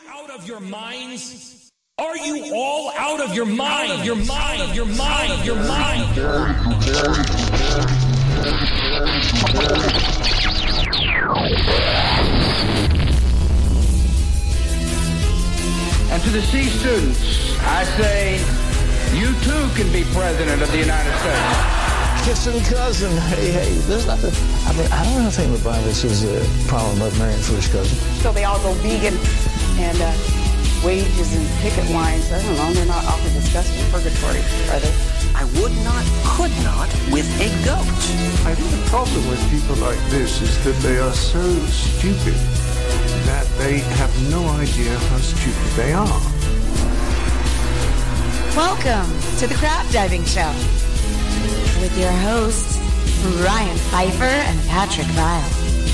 out of your minds? Are you all out of your mind? Your mind, your mind, your mind. And to the C students, I say, you too can be president of the United States. Kissing cousin, hey, there's nothing. I mean, I don't think about this is a problem of marrying first cousin. So they all go vegan and wages and picket lines. I don't know, they're not awfully disgusting. Purgatory, are they? I would not, could not with a goat. I think the problem with people like this is that they are so stupid that they have no idea how stupid they are. Welcome to the Crab Diving Show with your hosts, Ryan Pfeiffer and Patrick Vile.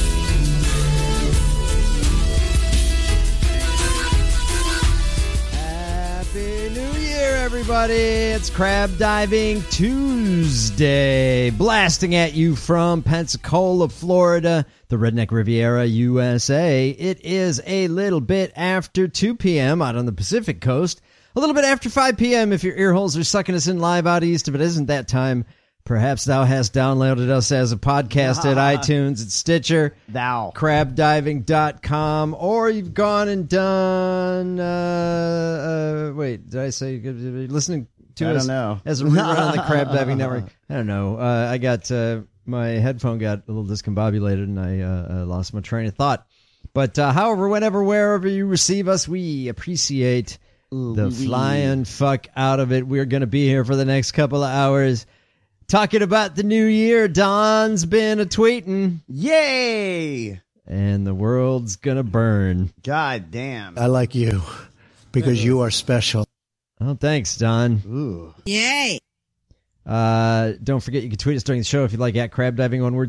Happy New Year, everybody. It's Crab Diving Tuesday. Blasting at you from Pensacola, Florida, the Redneck Riviera, USA. It is a little bit after 2 p.m. out on the Pacific Coast. A little bit after 5 p.m. if your ear holes are sucking us in live out east. If it isn't that time, perhaps thou hast downloaded us as a podcast at iTunes, at Stitcher, crabdiving.com, or you've gone and done, wait, did I say, listening to us as a rerun on the Crab Diving Network? I don't know. I got, my headphone got a little discombobulated and I lost my train of thought. But however, whenever, wherever you receive us, we appreciate the flying fuck out of it. We're going to be here for the next couple of hours talking about the new year. Don's been a-tweeting. Yay! And the world's going to burn. God damn. I like you because you are special. Oh, thanks, Don. Ooh. Yay! Don't forget you can tweet us during the show if you'd like, at Crab Diving, one word,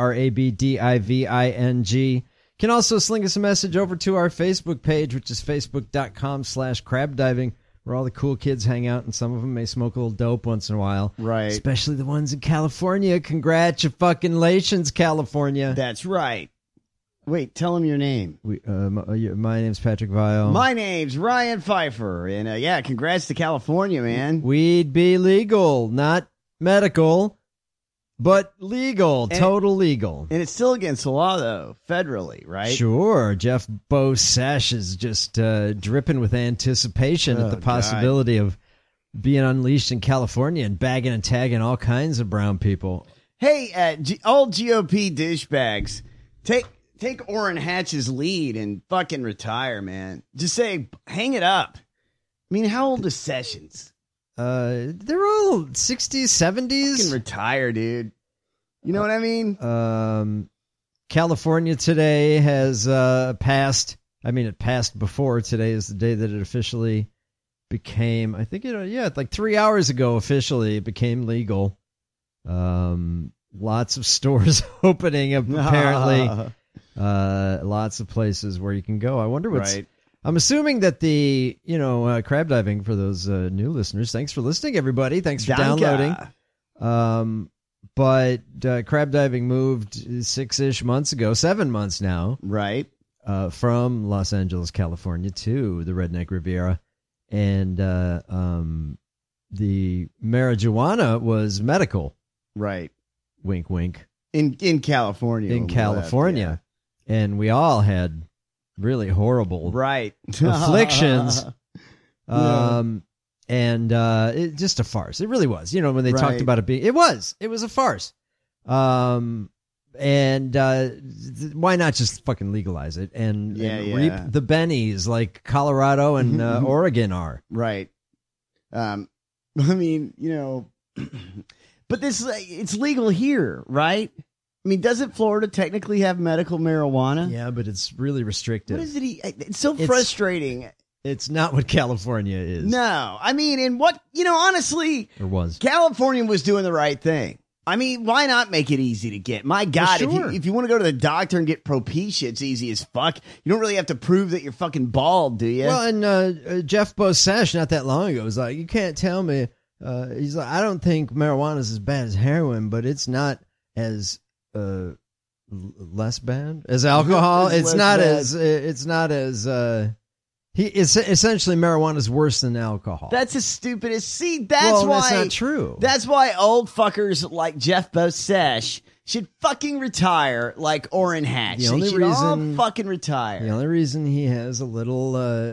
CRABDIVING. Can also sling us a message over to our Facebook page, which is facebook.com/crabdiving, where all the cool kids hang out, and some of them may smoke a little dope once in a while. Right. Especially the ones in California. Congratulations, California. That's right. Wait, tell them your name. My name's Patrick Vile. My name's Ryan Pfeiffer. And yeah, congrats to California, man. Weed be legal, not medical, but legal, total legal. And it's still against the law, though, federally, right? Sure. Jeff Bosesh is just dripping with anticipation at the possibility of being unleashed in California and bagging and tagging all kinds of brown people. Hey, old GOP douchebags, take Orrin Hatch's lead and fucking retire, man. Just say, hang it up. I mean, how old is Sessions? They're all 60s, 70s. Fucking retire, dude. You know what I mean? California today has passed. I mean, it passed before. Today is the day that it officially became, I think, like 3 hours ago, officially, it became legal. Lots of stores opening up, apparently. Lots of places where you can go. I wonder what's... Right. I'm assuming that the, crab diving, for those new listeners, thanks for listening, everybody. Thanks for downloading. But crab diving moved 6-ish months ago, 7 months now. Right. From Los Angeles, California to the Redneck Riviera. And the marijuana was medical. Right. Wink, wink. In California. In California. Left, yeah. And we all had really horrible afflictions. And it just a farce. It really was. When they talked about it being, it was a farce. And why not just fucking legalize it and reap the bennies like Colorado and Oregon are? Right. I mean, but it's legal here, right? I mean, doesn't Florida technically have medical marijuana? Yeah, but it's really restrictive. What is it? It's so frustrating. It's not what California is. No. I mean, and what, honestly, or was. California was doing the right thing. I mean, why not make it easy to get? My God, well, sure. if you want to go to the doctor and get Propecia, it's easy as fuck. You don't really have to prove that you're fucking bald, do you? Well, and Jeff Bosesh not that long ago was like, you can't tell me. He's like, I don't think marijuana is as bad as heroin, but it's not as less bad as alcohol. It's not as Essentially marijuana is worse than alcohol. That's the stupidest. See, that's why that's not true. That's why old fuckers like Jeff Bosesh should fucking retire like Orrin Hatch. The only they should reason all fucking retire. The only reason he has a little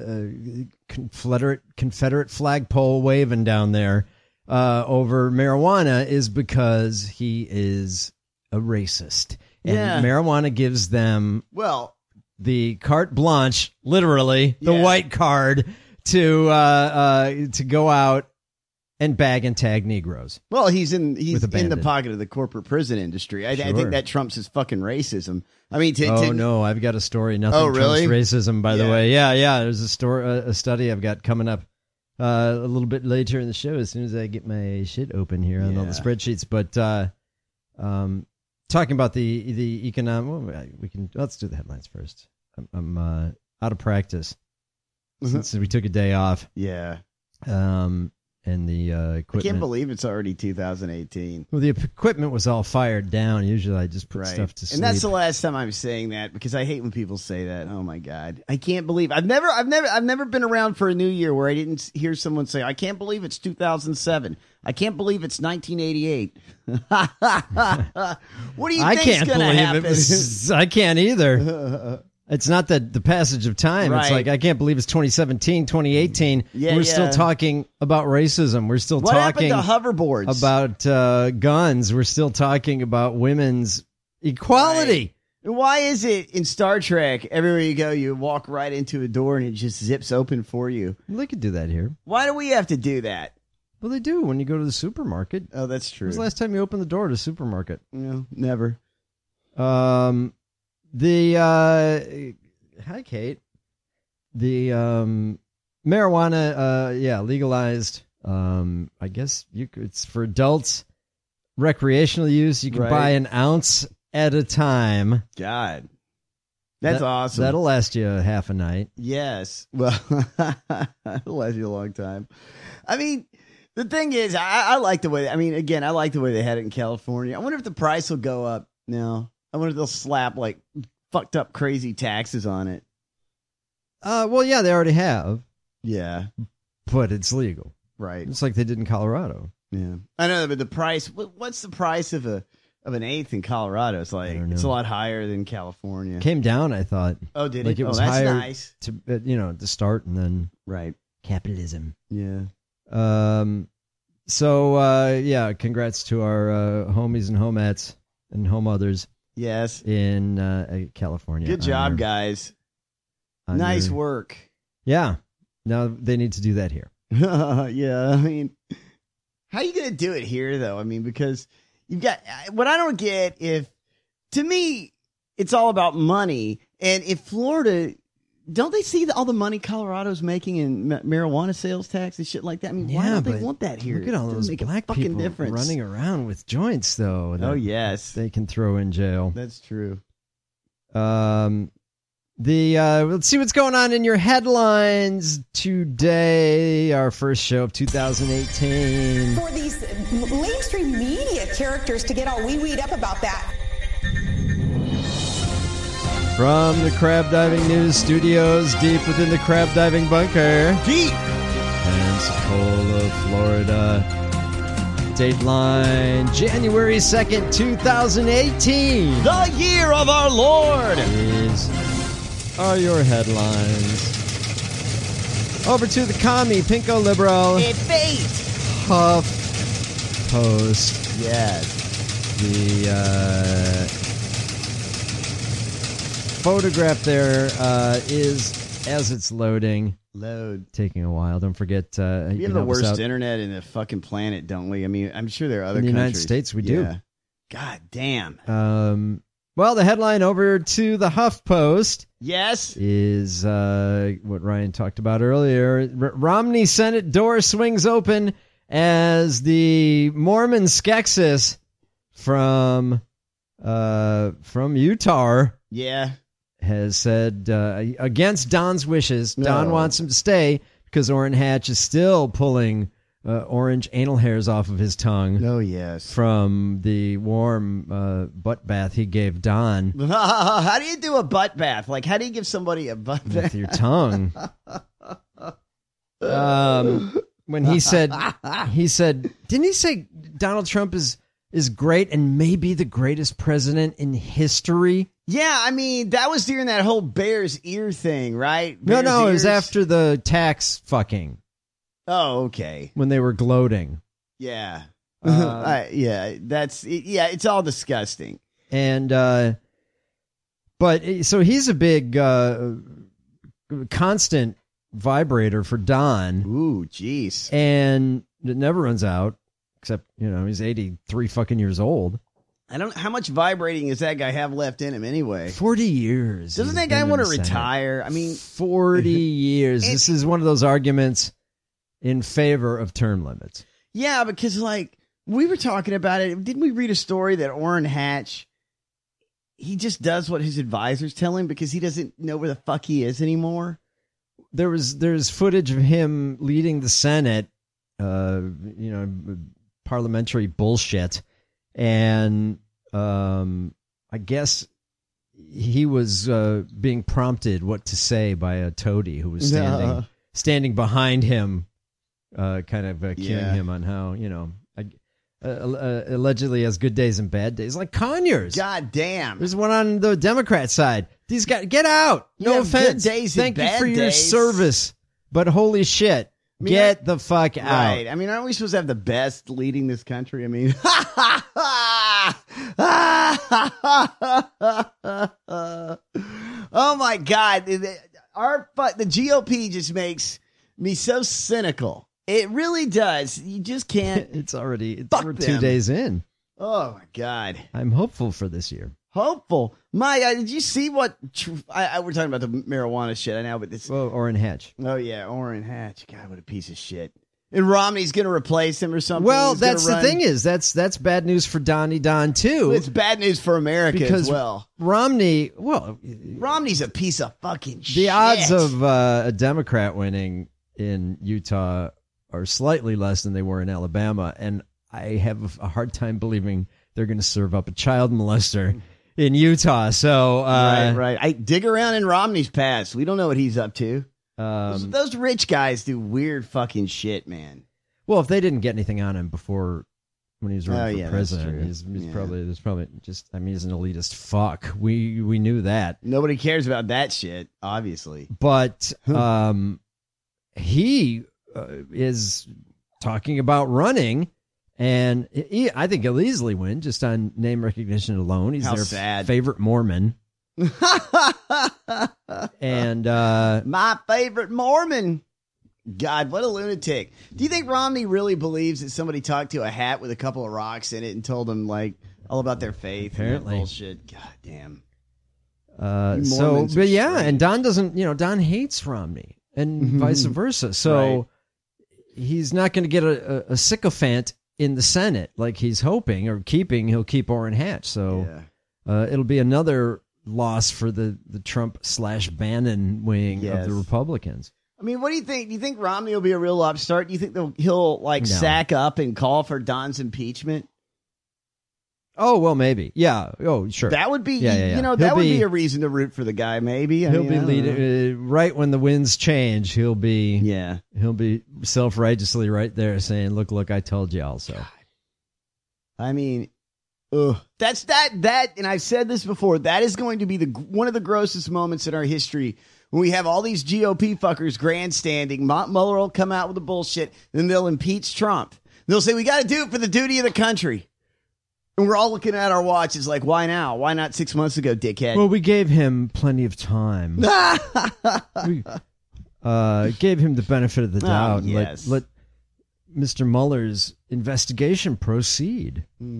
Confederate flagpole waving down there over marijuana is because he is a racist. And marijuana gives them the carte blanche, literally the white card to go out and bag and tag Negroes. Well, he's in the pocket of the corporate prison industry. I think that trumps his fucking racism. I mean, no, I've got a story. Nothing trumps racism, by the way. Yeah. There's a study I've got coming up a little bit later in the show as soon as I get my shit open here on all the spreadsheets. But talking about the economic, let's do the headlines first. I'm out of practice since we took a day off. Yeah. And the equipment. I can't believe it's already 2018. Well, the equipment was all fired down. Usually I just put stuff to sleep. And that's the last time I'm saying that because I hate when people say that. Oh my God. I can't believe I've never been around for a new year where I didn't hear someone say, I can't believe it's 2007. I can't believe it's 1988. What do you think's going to happen? I can't either. It's not that the passage of time. Right. It's like, I can't believe it's 2017, 2018. We're still talking about racism. We're still talking happened to hoverboards? About guns. We're still talking about women's equality. Right. Why is it in Star Trek, everywhere you go, you walk right into a door and it just zips open for you? Well, they could do that here. Why do we have to do that? Well, they do when you go to the supermarket. Oh, that's true. When was the last time you opened the door to a supermarket? No, never. Hi, Kate. The marijuana, legalized. I guess it's for adults, recreational use. You can buy an ounce at a time. God, that's awesome. That'll last you half a night. Yes, well, it'll last you a long time. I mean, the thing is, I like the way. I mean, again, I like the way they had it in California. I wonder if the price will go up now. I wonder if they'll slap like fucked up crazy taxes on it. Well, yeah, they already have. Yeah. But it's legal. Right. It's like they did in Colorado. Yeah. I know, but the price, what's the price of an eighth in Colorado? It's like, it's a lot higher than California. Came down, I thought. Oh, did like it? It was that's higher nice. To start and then. Right. Capitalism. Yeah. So, congrats to our homies and homettes and home others. Yes. In California. Good job, guys. Nice work. Yeah. Now they need to do that here. Yeah. I mean, how are you going to do it here, though? I mean, because you've got what I don't get to me, it's all about money. And if Florida, don't they see all the money Colorado's making in marijuana sales tax and shit like that? I mean, why don't they want that here? Look at all those black people running around with joints, though. Oh, yes. They can throw in jail. That's true. Let's see what's going on in your headlines today. Our first show of 2018. For these mainstream media characters to get all wee-weed up about that. From the Crab Diving News Studios, deep within the crab diving bunker. Deep! Pensacola, Florida. Dateline, January 2nd, 2018. The year of our Lord! These are your headlines. Over to the commie, Pinko Liberal. Huff Post. Yes. The photograph there is, as it's loading, taking a while. Don't forget, we have the worst internet in the fucking planet, don't we? I mean, I'm sure there are other countries. In the countries. United States, we do. God damn. Well, the headline over to the HuffPost. Yes. Is what Ryan talked about earlier. Romney Senate door swings open as the Mormon Skeksis from Utah. Yeah. Has said against Don's wishes. No. Don wants him to stay because Orrin Hatch is still pulling orange anal hairs off of his tongue. Oh, yes. From the warm butt bath he gave Don. How do you do a butt bath? Like, how do you give somebody a butt bath? With your tongue. When he said, didn't he say Donald Trump is great and maybe the greatest president in history? Yeah, I mean, that was during that whole Bears ear thing, right? No, it was after the tax fucking. Oh, okay. When they were gloating. Yeah. It's all disgusting. And, but, so he's a big, constant vibrator for Don. Ooh, jeez. And it never runs out, except, he's 83 fucking years old. I don't know how much vibrating does that guy have left in him anyway. 40 years. Doesn't that guy want to retire? I mean, 40 years. This is one of those arguments in favor of term limits. Yeah, because we were talking about it. Didn't we read a story that Orrin Hatch, he just does what his advisors tell him because he doesn't know where the fuck he is anymore? There's footage of him leading the Senate, parliamentary bullshit. And I guess he was being prompted what to say by a toady who was standing behind him, kind of cueing him on how, allegedly has good days and bad days, like Conyers. God damn. There's one on the Democrat side. These guys, get out. No offense. Good days Thank and you bad for your days. service. But holy shit. Get the fuck out. Right. I mean, aren't we supposed to have the best leading this country? I mean, oh my God. The GOP just makes me so cynical. It really does. You just can't. We're 2 days in. Oh my God. I'm hopeful for this year. Hopeful. Did you see what we're talking about the marijuana shit? I know, but this. Well, Orrin Hatch. Oh yeah, Orrin Hatch. God, what a piece of shit. And Romney's going to replace him or something. Well, that's the thing is that's bad news for Donnie Don too. It's bad news for America because as well. Romney's a piece of fucking shit. The odds of a Democrat winning in Utah are slightly less than they were in Alabama, and I have a hard time believing they're going to serve up a child molester in Utah. So right. I dig around in Romney's past. We don't know what he's up to. Those rich guys do weird fucking shit, man. Well, if they didn't get anything on him before when he was running for president, he's probably just. I mean, he's an elitist fuck. We knew that. Nobody cares about that shit, obviously. But he is talking about running. And I think he'll easily win just on name recognition alone. He's their favorite Mormon. And my favorite Mormon. God, what a lunatic. Do you think Romney really believes that somebody talked to a hat with a couple of rocks in it and told them all about their faith? Apparently. And bullshit. God damn. And Don doesn't, Don hates Romney and vice versa. So he's not going to get a sycophant in the Senate like he's hoping or keeping. He'll keep Orrin Hatch. So it'll be another loss for the Trump/Bannon wing of the Republicans. I mean, what do you think? Do you think Romney will be a real upstart? Do you think he'll sack up and call for Don's impeachment? Oh, well, maybe. Yeah. Oh, sure. That would be, that would be a reason to root for the guy, maybe. He'll be leading right when the winds change. He'll be self-righteously right there saying, look, I told you also. God. I mean, that's that. And I've said this before. That is going to be one of the grossest moments in our history when we have all these GOP fuckers grandstanding. Mueller will come out with the bullshit. Then they'll impeach Trump. They'll say, we got to do it for the duty of the country. And we're all looking at our watches like, why now? Why not 6 months ago, dickhead? Well, we gave him plenty of time. We gave him the benefit of the doubt. Yes. Let Mr. Mueller's investigation proceed.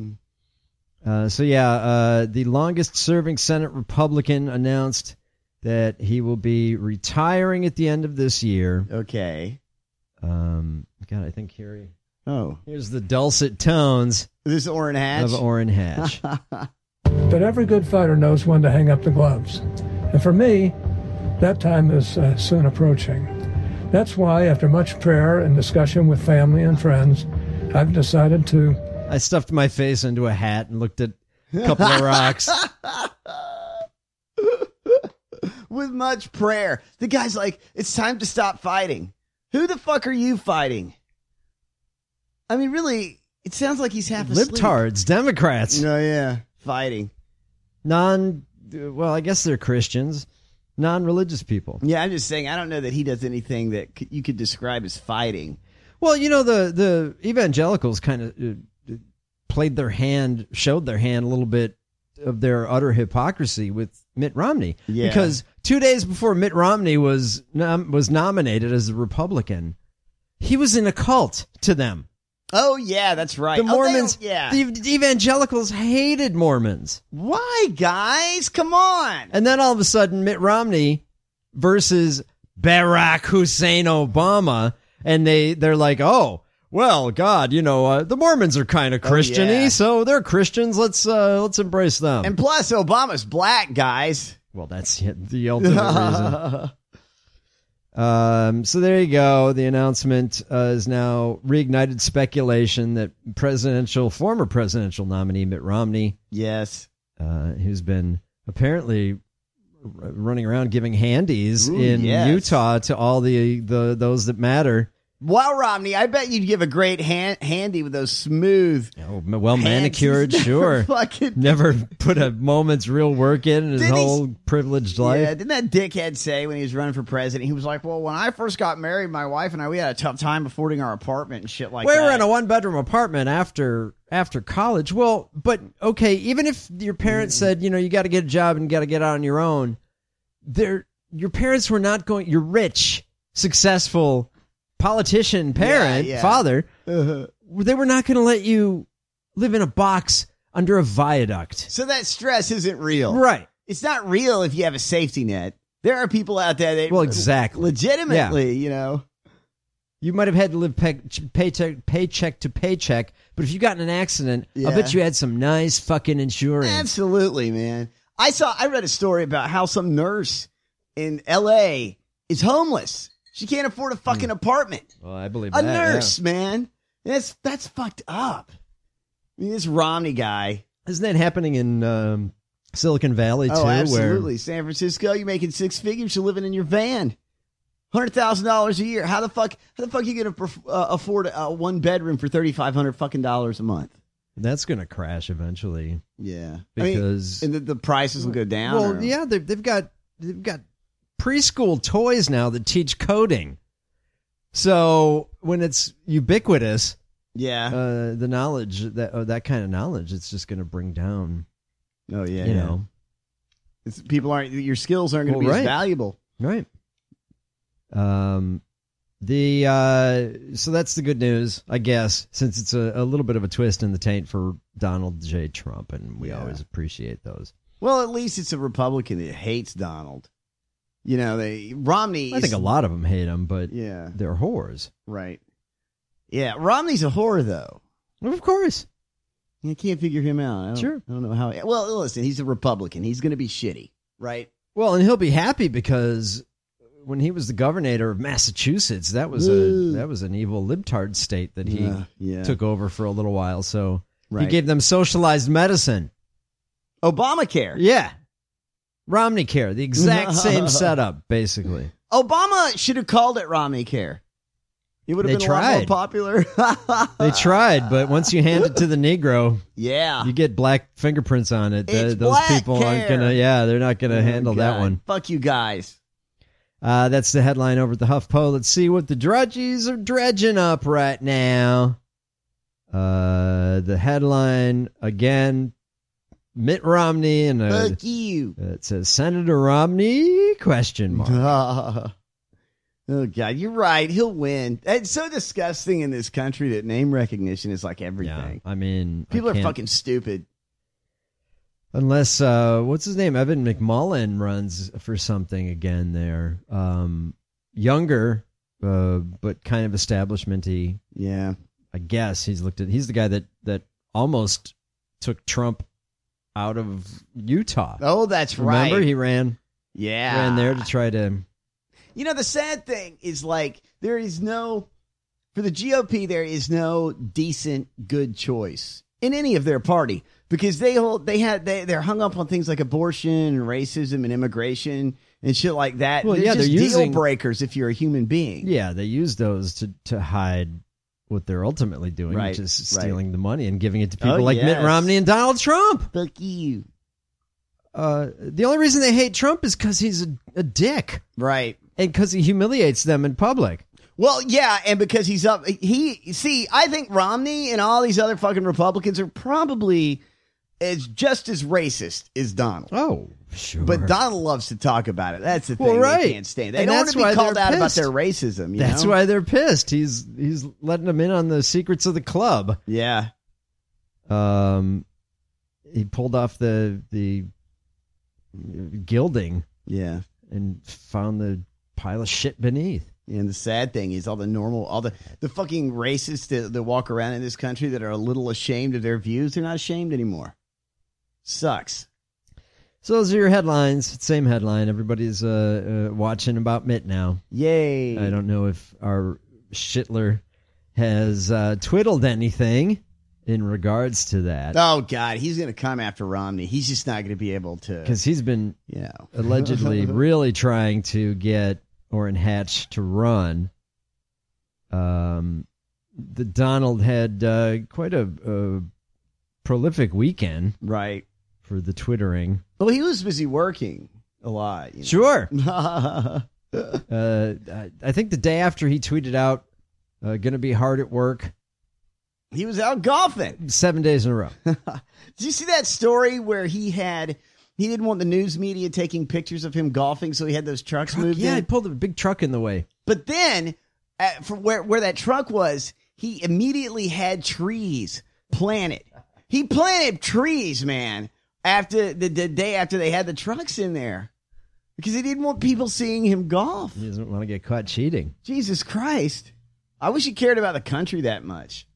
The longest-serving Senate Republican announced that he will be retiring at the end of this year. Okay. God, I think here's the dulcet tones. This is Orrin Hatch? Of Orrin Hatch. But every good fighter knows when to hang up the gloves. And for me, that time is soon approaching. That's why, after much prayer and discussion with family and friends, I've decided to... I stuffed my face into a hat and looked at a couple of rocks. With much prayer. The guy's like, it's time to stop fighting. Who the fuck are you fighting? I mean, really, it sounds like he's half asleep. Libtards, Democrats. Oh, yeah. Fighting. Well, I guess they're Christians. Non-religious people. Yeah, I'm just saying, I don't know that he does anything that you could describe as fighting. Well, the evangelicals kind of showed their hand a little bit of their utter hypocrisy with Mitt Romney. Yeah. Because 2 days before Mitt Romney was nominated as a Republican, he was in a cult to them. Oh, yeah, that's right. The Mormons, the evangelicals hated Mormons. Why, guys? Come on. And then all of a sudden, Mitt Romney versus Barack Hussein Obama, and they're like, oh, well, God, the Mormons are kind of Christian-y, so they're Christians. Let's embrace them. And plus, Obama's black, guys. Well, that's the ultimate reason. So there you go. The announcement is now reignited speculation that former presidential nominee Mitt Romney, yes, who's been apparently running around giving handies in Utah to all those that matter. Wow, Romney, I bet you'd give a great handy with those smooth, well manicured, sure. Never put a moment's real work in his whole privileged life. Yeah, didn't that dickhead say when he was running for president, he was like, well, when I first got married, my wife and I, we had a tough time affording our apartment and shit like that. We were in a one-bedroom apartment after college. Well, but, okay, even if your parents said, you got to get a job and got to get out on your own, your parents were not going, you're rich, successful, politician, parent, father, they were not going to let you live in a box under a viaduct. So that stress isn't real. Right. It's not real if you have a safety net. There are people out there that exactly. legitimately, You might have had to live paycheck to paycheck, but if you got in an accident, I bet you had some nice fucking insurance. Absolutely, man. I read a story about how some nurse in L.A. is homeless. She can't afford a fucking apartment. Well, I believe that. A nurse, man. That's fucked up. I mean, this Romney guy. Isn't that happening in Silicon Valley, too? Oh, absolutely. San Francisco, you're making six figures, you're living in your van. $100,000 a year. How the fuck are you going to afford a one bedroom for $3,500 fucking dollars a month? That's going to crash eventually. Yeah. Because and the prices will go down. Well, yeah, they've got preschool toys now that teach coding. So when it's ubiquitous, the knowledge that kind of knowledge, it's just going to bring down. Oh yeah, you know, your skills aren't going to be as valuable, right? So that's the good news, I guess, since it's a little bit of a twist in the taint for Donald J. Trump, and we always appreciate those. Well, at least it's a Republican that hates Donald. Romney. I think a lot of them hate him, but they're whores. Right. Yeah, Romney's a whore, though. Well, of course. I can't figure him out. Sure. I don't know how. Well, listen, he's a Republican. He's going to be shitty, right? Well, and he'll be happy because when he was the governor of Massachusetts, that was an evil libtard state that he took over for a little while. So he gave them socialized medicine. Obamacare. Yeah. Romney Care, the exact same setup, basically. Obama should have called it Romney Care. It would have been a lot more popular. They tried, but once you hand it to the Negro, yeah, you get black fingerprints on it. It's those black people hair. aren't gonna. Yeah, they're not gonna handle that one. Fuck you guys. That's the headline over at the HuffPo. Let's see what the drudgies are dredging up right now. The headline again. Mitt Romney and fuck you. It says Senator Romney ? Oh God, you're right. He'll win. It's so disgusting in this country that name recognition is like everything. Yeah, I mean, people are fucking stupid. Unless what's his name? Evan McMullin runs for something again there. Younger, but kind of establishmenty. Yeah, I guess he's the guy that almost took Trump out of Utah. Oh, that's right. Remember, he ran. Yeah, ran there to try to. You know, the sad thing is, like, for the GOP, there is no decent, good choice in any of their party, because they're hung up on things like abortion and racism and immigration and shit like that. Well, they're they're just deal using breakers if you're a human being. Yeah, they use those to hide what they're ultimately doing, which is stealing the money and giving it to people like Mitt Romney and Donald Trump. Fuck you. The only reason they hate Trump is because he's a dick. Right. And because he humiliates them in public. Well, yeah, and because he's up. I think Romney and all these other fucking Republicans are probably just as racist as Donald. Oh, sure. But Donald loves to talk about it. That's the thing. Right. They can't stand. They don't want to be called out about their racism. That's why they're pissed. He's letting them in on the secrets of the club. Yeah. He pulled off the gilding. Yeah. And found the pile of shit beneath. And the sad thing is all the fucking racists that walk around in this country that are a little ashamed of their views, they're not ashamed anymore. Sucks. So those are your headlines. Same headline. Everybody's watching about Mitt now. Yay. I don't know if our Shitler has twiddled anything in regards to that. Oh, God. He's going to come after Romney. He's just not going to be able to. Because he's been allegedly really trying to get Orrin Hatch to run. The Donald had quite a prolific weekend. Right. For the twittering. Well, he was busy working a lot. You know? Sure. I think the day after he tweeted out, going to be hard at work. He was out golfing 7 days in a row. Did you see that story where he didn't want the news media taking pictures of him golfing, so he had those trucks moved in? Yeah, he pulled a big truck in the way. But then, from where that truck was, he immediately had trees planted. He planted trees, man, after the day after they had the trucks in there. Because he didn't want people seeing him golf. He doesn't want to get caught cheating. Jesus Christ. I wish he cared about the country that much.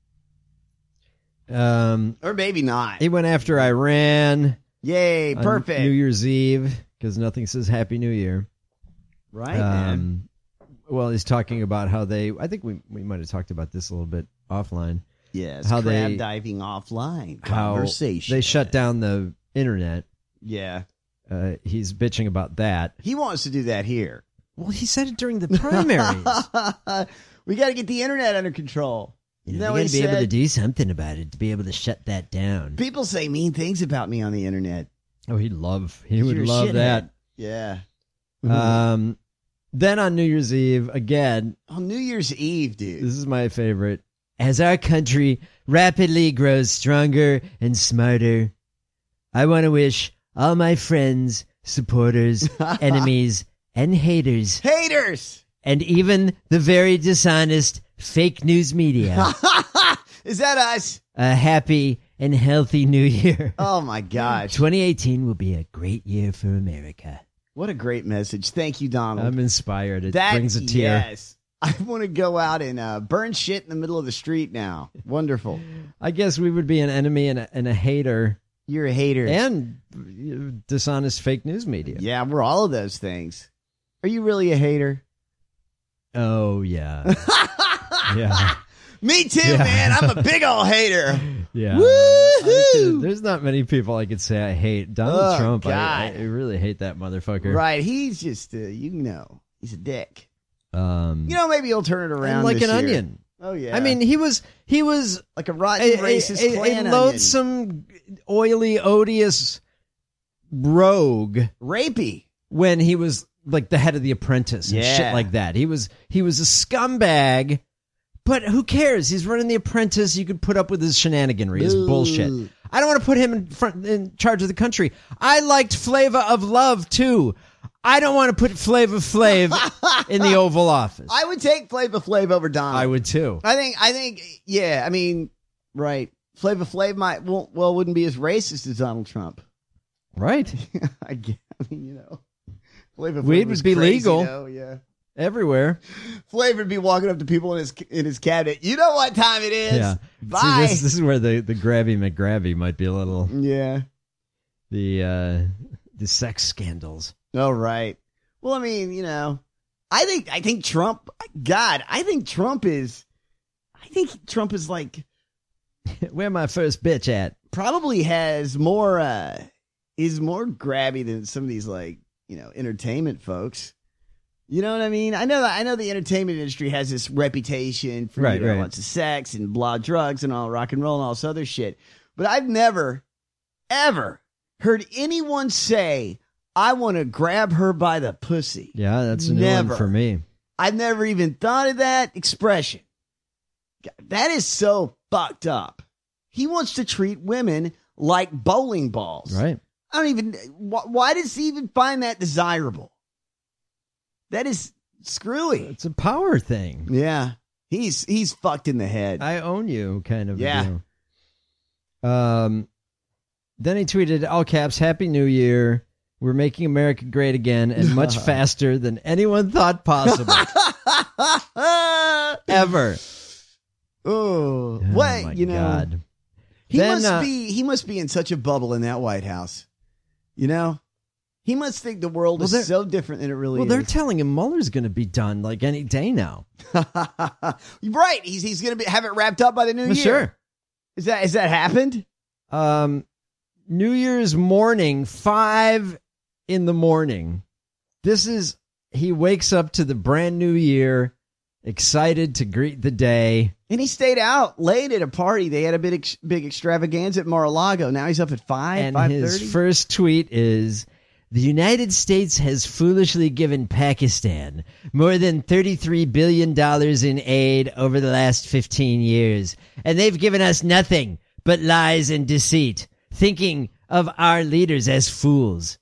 Or maybe not. He went after Iran. Yay, perfect. New Year's Eve, because nothing says Happy New Year. Right, man. Well, he's talking about how I think we might have talked about this a little bit offline. Yes, how crab diving offline conversation. They shut down the internet. Yeah. He's bitching about that. He wants to do that here. Well, he said it during the primaries. We got to get the internet under control. You got to be able to do something about it to be able to shut that down. People say mean things about me on the internet. Oh, he would love that. Yeah. Then on New Year's Eve, again. On New Year's Eve, dude. This is my favorite. As our country rapidly grows stronger and smarter, I want to wish all my friends, supporters, enemies, and haters. And even the very dishonest fake news media. Is that us? A happy and healthy new year. Oh, my gosh. 2018 will be a great year for America. What a great message. Thank you, Donald. I'm inspired. It brings a tear. Yes. I want to go out and burn shit in the middle of the street now. Wonderful. I guess we would be an enemy and a hater. You're a hater. And dishonest fake news media. Yeah, we're all of those things. Are you really a hater? Oh, yeah. Yeah. Me too, man. I'm a big old hater. Yeah. Woo-hoo! There's not many people I could say I hate. Donald Trump, I really hate that motherfucker. Right. He's just, he's a dick. Maybe he'll turn it around like this an year. onion. Oh, yeah. I mean, he was like a rotten, racist Klan a loathsome, oily, odious rogue. Rapey. When he was like the head of The Apprentice and shit like that. He was a scumbag, but who cares? He's running The Apprentice. You could put up with his shenaniganry, his bullshit. I don't want to put him in charge of the country. I liked Flavor of Love, too. I don't want to put Flavor Flav in the Oval Office. I would take Flavor Flav over Donald. I would too. I think, yeah. I mean, right. Flavor Flav wouldn't be as racist as Donald Trump. Right. I mean, Flavor Flav weed would be crazy, legal. Yeah. Everywhere. Flavor would be walking up to people in his cabinet. You know what time it is. Yeah. Bye. See, this is where the Grabby McGrabby might be a little. Yeah. The sex scandals. Oh, right. Well, I mean, I think Trump is like, where my first bitch at? Probably has more, is more grabby than some of these, like, entertainment folks. You know what I mean? I know the entertainment industry has this reputation for lots of sex and blah drugs and all rock and roll and all this other shit. But I've never, ever heard anyone say, I want to grab her by the pussy. Yeah, that's a new one for me. I've never even thought of that expression. That is so fucked up. He wants to treat women like bowling balls. Right. I don't even, why does he even find that desirable? That is screwy. It's a power thing. Yeah. He's fucked in the head. I own you kind of. Yeah. Deal. Then he tweeted, all caps, Happy New Year. We're making America great again and much faster than anyone thought possible. Ever. Oh, what? My God. He must be in such a bubble in that White House. He must think the world is so different than it really is. Well, they're telling him Mueller's going to be done like any day now. Right. He's going to have it wrapped up by the new year. Sure. Has that happened? New Year's morning, 5 a.m. He wakes up to the brand new year, excited to greet the day. And he stayed out late at a party. They had a big extravaganza at Mar-a-Lago. Now he's up at 5:30. And his first tweet is, the United States has foolishly given Pakistan more than $33 billion in aid over the last 15 years. And they've given us nothing but lies and deceit, thinking of our leaders as fools.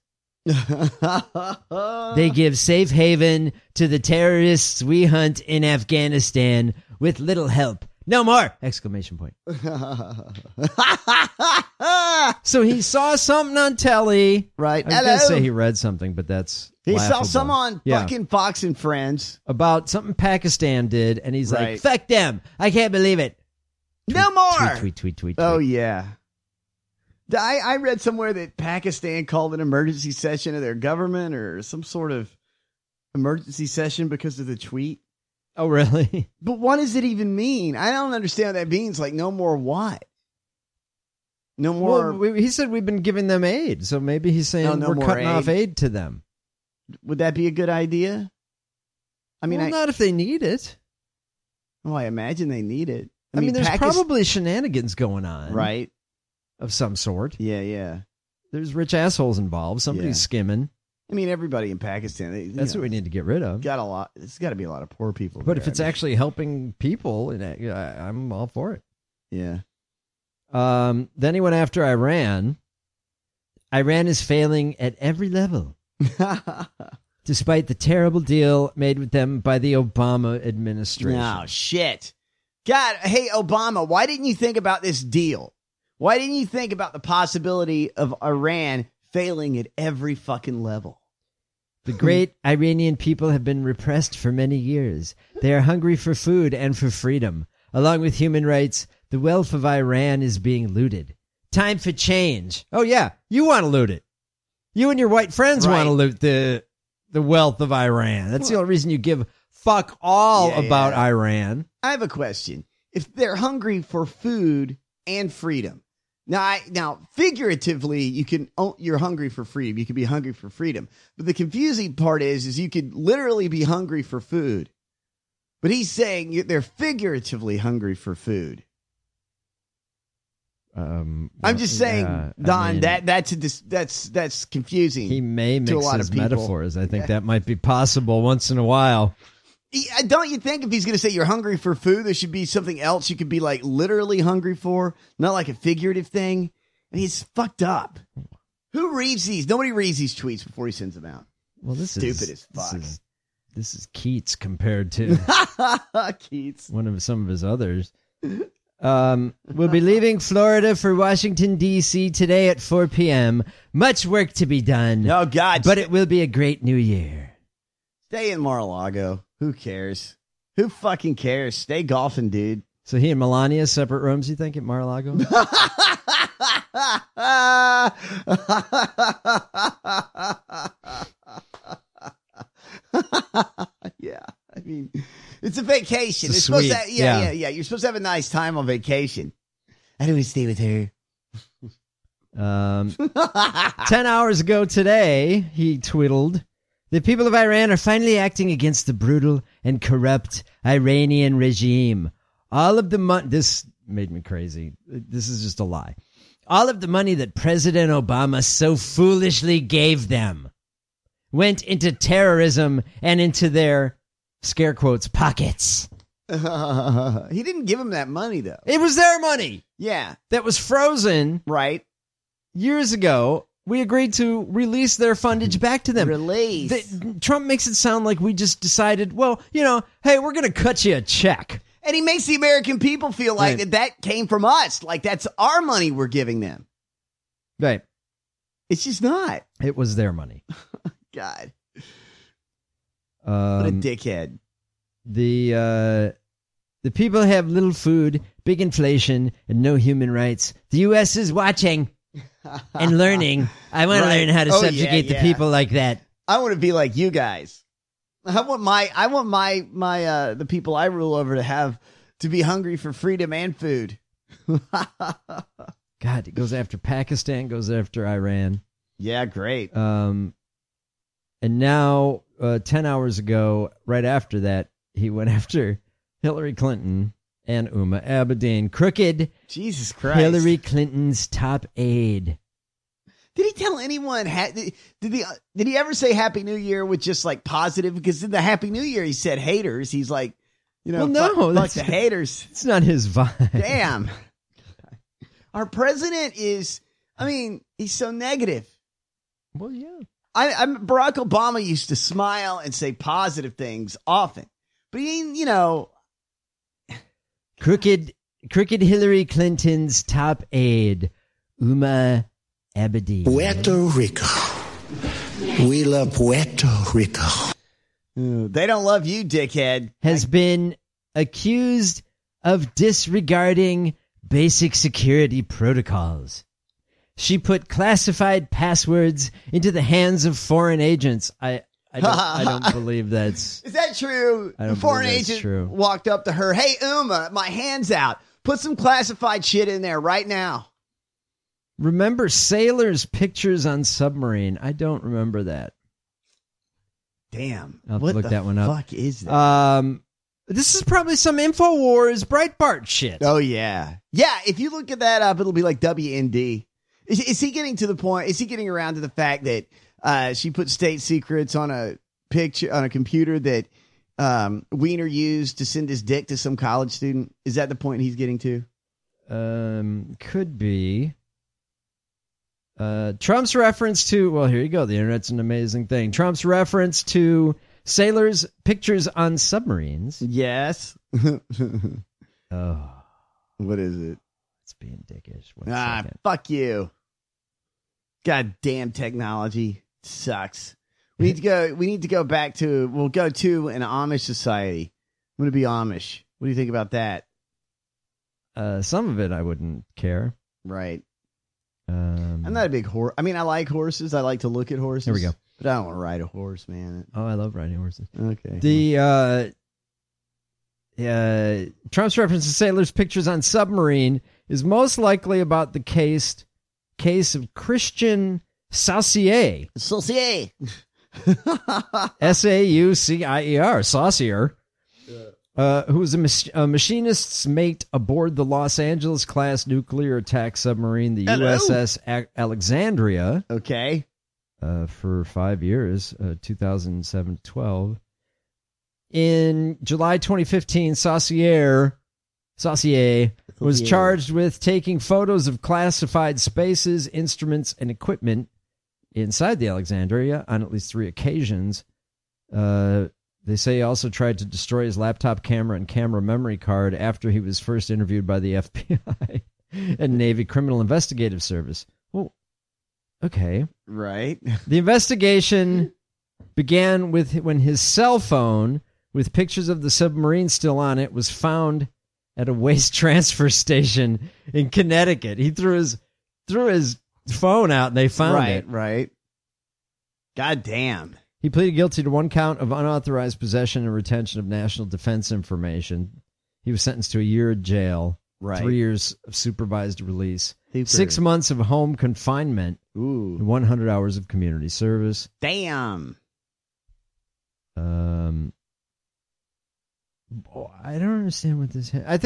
They give safe haven to the terrorists we hunt in Afghanistan with little help. No more! Exclamation point. So he saw something on telly. Right. I was going to say he read something, but that's laughable. Saw some on fucking Fox and Friends. About something Pakistan did, and he's like, fuck them. I can't believe it. No more! Tweet. Oh, yeah. I read somewhere that Pakistan called an emergency session of their government or some sort of emergency session because of the tweet. Oh, really? But what does it even mean? I don't understand what that means. Like, no more what? No more. Well, he said we've been giving them aid, so maybe he's saying we're cutting off aid to them. Would that be a good idea? I mean, not if they need it. Oh, I imagine they need it. I mean, there's probably shenanigans going on, right? Of some sort. Yeah. There's rich assholes involved. Somebody's skimming. I mean, everybody in Pakistan. That's what we need to get rid of. It's got to be a lot of poor people. But if it's actually helping people, I'm all for it. Yeah. Then he went after Iran. Iran is failing at every level. Despite the terrible deal made with them by the Obama administration. Oh, shit. God, hey, Obama, why didn't you think about this deal? Why didn't you think about the possibility of Iran failing at every fucking level? The great Iranian people have been repressed for many years. They are hungry for food and for freedom. Along with human rights, the wealth of Iran is being looted. Time for change. Oh, yeah, you want to loot it. You and your white friends want to loot the wealth of Iran. That's the only reason you give fuck all about Iran. I have a question. If they're hungry for food and freedom, now figuratively, you're hungry for freedom. You can be hungry for freedom. But the confusing part is you could literally be hungry for food. But he's saying they're figuratively hungry for food. I'm just saying, Don, that's confusing. He may mix his metaphors. I think that might be possible once in a while. Don't you think if he's going to say you're hungry for food, there should be something else you could be like literally hungry for, not like a figurative thing? And he's fucked up. Who reads these? Nobody reads these tweets before he sends them out. Well, this stupid as fuck. This is Keats compared to Keats, some of his others. We'll be leaving Florida for Washington, D.C. today at 4 p.m. Much work to be done. Oh, God. But it will be a great new year. Stay in Mar-a-Lago. Who cares? Who fucking cares? Stay golfing, dude. So he and Melania, separate rooms, you think, at Mar-a-Lago? It's a vacation. It's supposed to, yeah. You're supposed to have a nice time on vacation. I don't want to stay with her. 10 hours ago today, he twiddled, the people of Iran are finally acting against the brutal and corrupt Iranian regime. All of the money, this made me crazy. This is just a lie. All of the money that President Obama so foolishly gave them went into terrorism and into their, scare quotes, pockets. He didn't give them that money, though. It was their money. Yeah. That was frozen. Right. Years ago, we agreed to release their fundage back to them. Trump makes it sound like we just decided, well, hey, we're going to cut you a check. And he makes the American people feel like that came from us. Like that's our money we're giving them. Right. It's just not. It was their money. God. What a dickhead. The people have little food, big inflation, and no human rights. The U.S. is watching and learning. I want to learn how to subjugate the people like that. I want to be like you guys. I want my the people I rule over to be hungry for freedom and food. God, it goes after Pakistan, goes after Iran. Yeah, great. And now, 10 hours ago, right after that, he went after Hillary Clinton and Uma Abedin. Crooked. Jesus Christ. Hillary Clinton's top aide. Did he tell anyone? Did he ever say Happy New Year with just like positive? Because in the Happy New Year, he said haters. He's like, fuck the haters. It's not his vibe. Damn. Our president is, he's so negative. Well, yeah. Barack Obama used to smile and say positive things often. But he, Crooked Hillary Clinton's top aide, Uma Abedin. Puerto Rico. We love Puerto Rico. They don't love you, dickhead. Has been accused of disregarding basic security protocols. She put classified passwords into the hands of foreign agents. I don't believe that's... Is that true? I don't The foreign believe that's agent true. walked up to her, hey, Uma, my hand's out. Put some classified shit in there right now. Remember sailors' pictures on submarine? I don't remember that. Damn. I'll have to what look the that one up. fuck is that? This is probably some InfoWars Breitbart shit. Oh, yeah. Yeah, if you look at that up, it'll be like WND. Is he getting to the point? Is he getting around to the fact that she put state secrets on a picture on a computer that Wiener used to send his dick to some college student? Is that the point he's getting to? Could be. Trump's reference to, well, here you go. The internet's an amazing thing. Trump's reference to sailors' pictures on submarines. Yes. Oh. What is it? It's being dickish. Fuck you. Goddamn technology sucks. We need to go back to, we'll go to an Amish society. I'm going to be Amish. What do you think about that? Some of it I wouldn't care. Right. I'm not a big horse. I like horses. I like to look at horses. Here we go. But I don't want to ride a horse, man. Oh, I love riding horses. Okay. The Trump's reference to sailors' pictures on submarine is most likely about the case of Christian Saucier. Saucier. Saucier. Saucier. Who was a machinist's mate aboard the Los Angeles-class nuclear attack submarine, the USS Alexandria. Okay. For 5 years, 2007-12. In July 2015, Saucier was charged with taking photos of classified spaces, instruments, and equipment inside the Alexandria on at least 3 occasions. They say he also tried to destroy his laptop camera and camera memory card after he was first interviewed by the FBI and Navy Criminal Investigative Service. Well, okay. Right. The investigation began with when his cell phone with pictures of the submarine still on it was found at a waste transfer station in Connecticut. He threw his phone out and they found it. Right. God damn. He pleaded guilty to 1 count of unauthorized possession and retention of national defense information. He was sentenced to a year in jail, 3 years of supervised release, 6 months of home confinement, and 100 hours of community service. Damn. I don't understand what this. I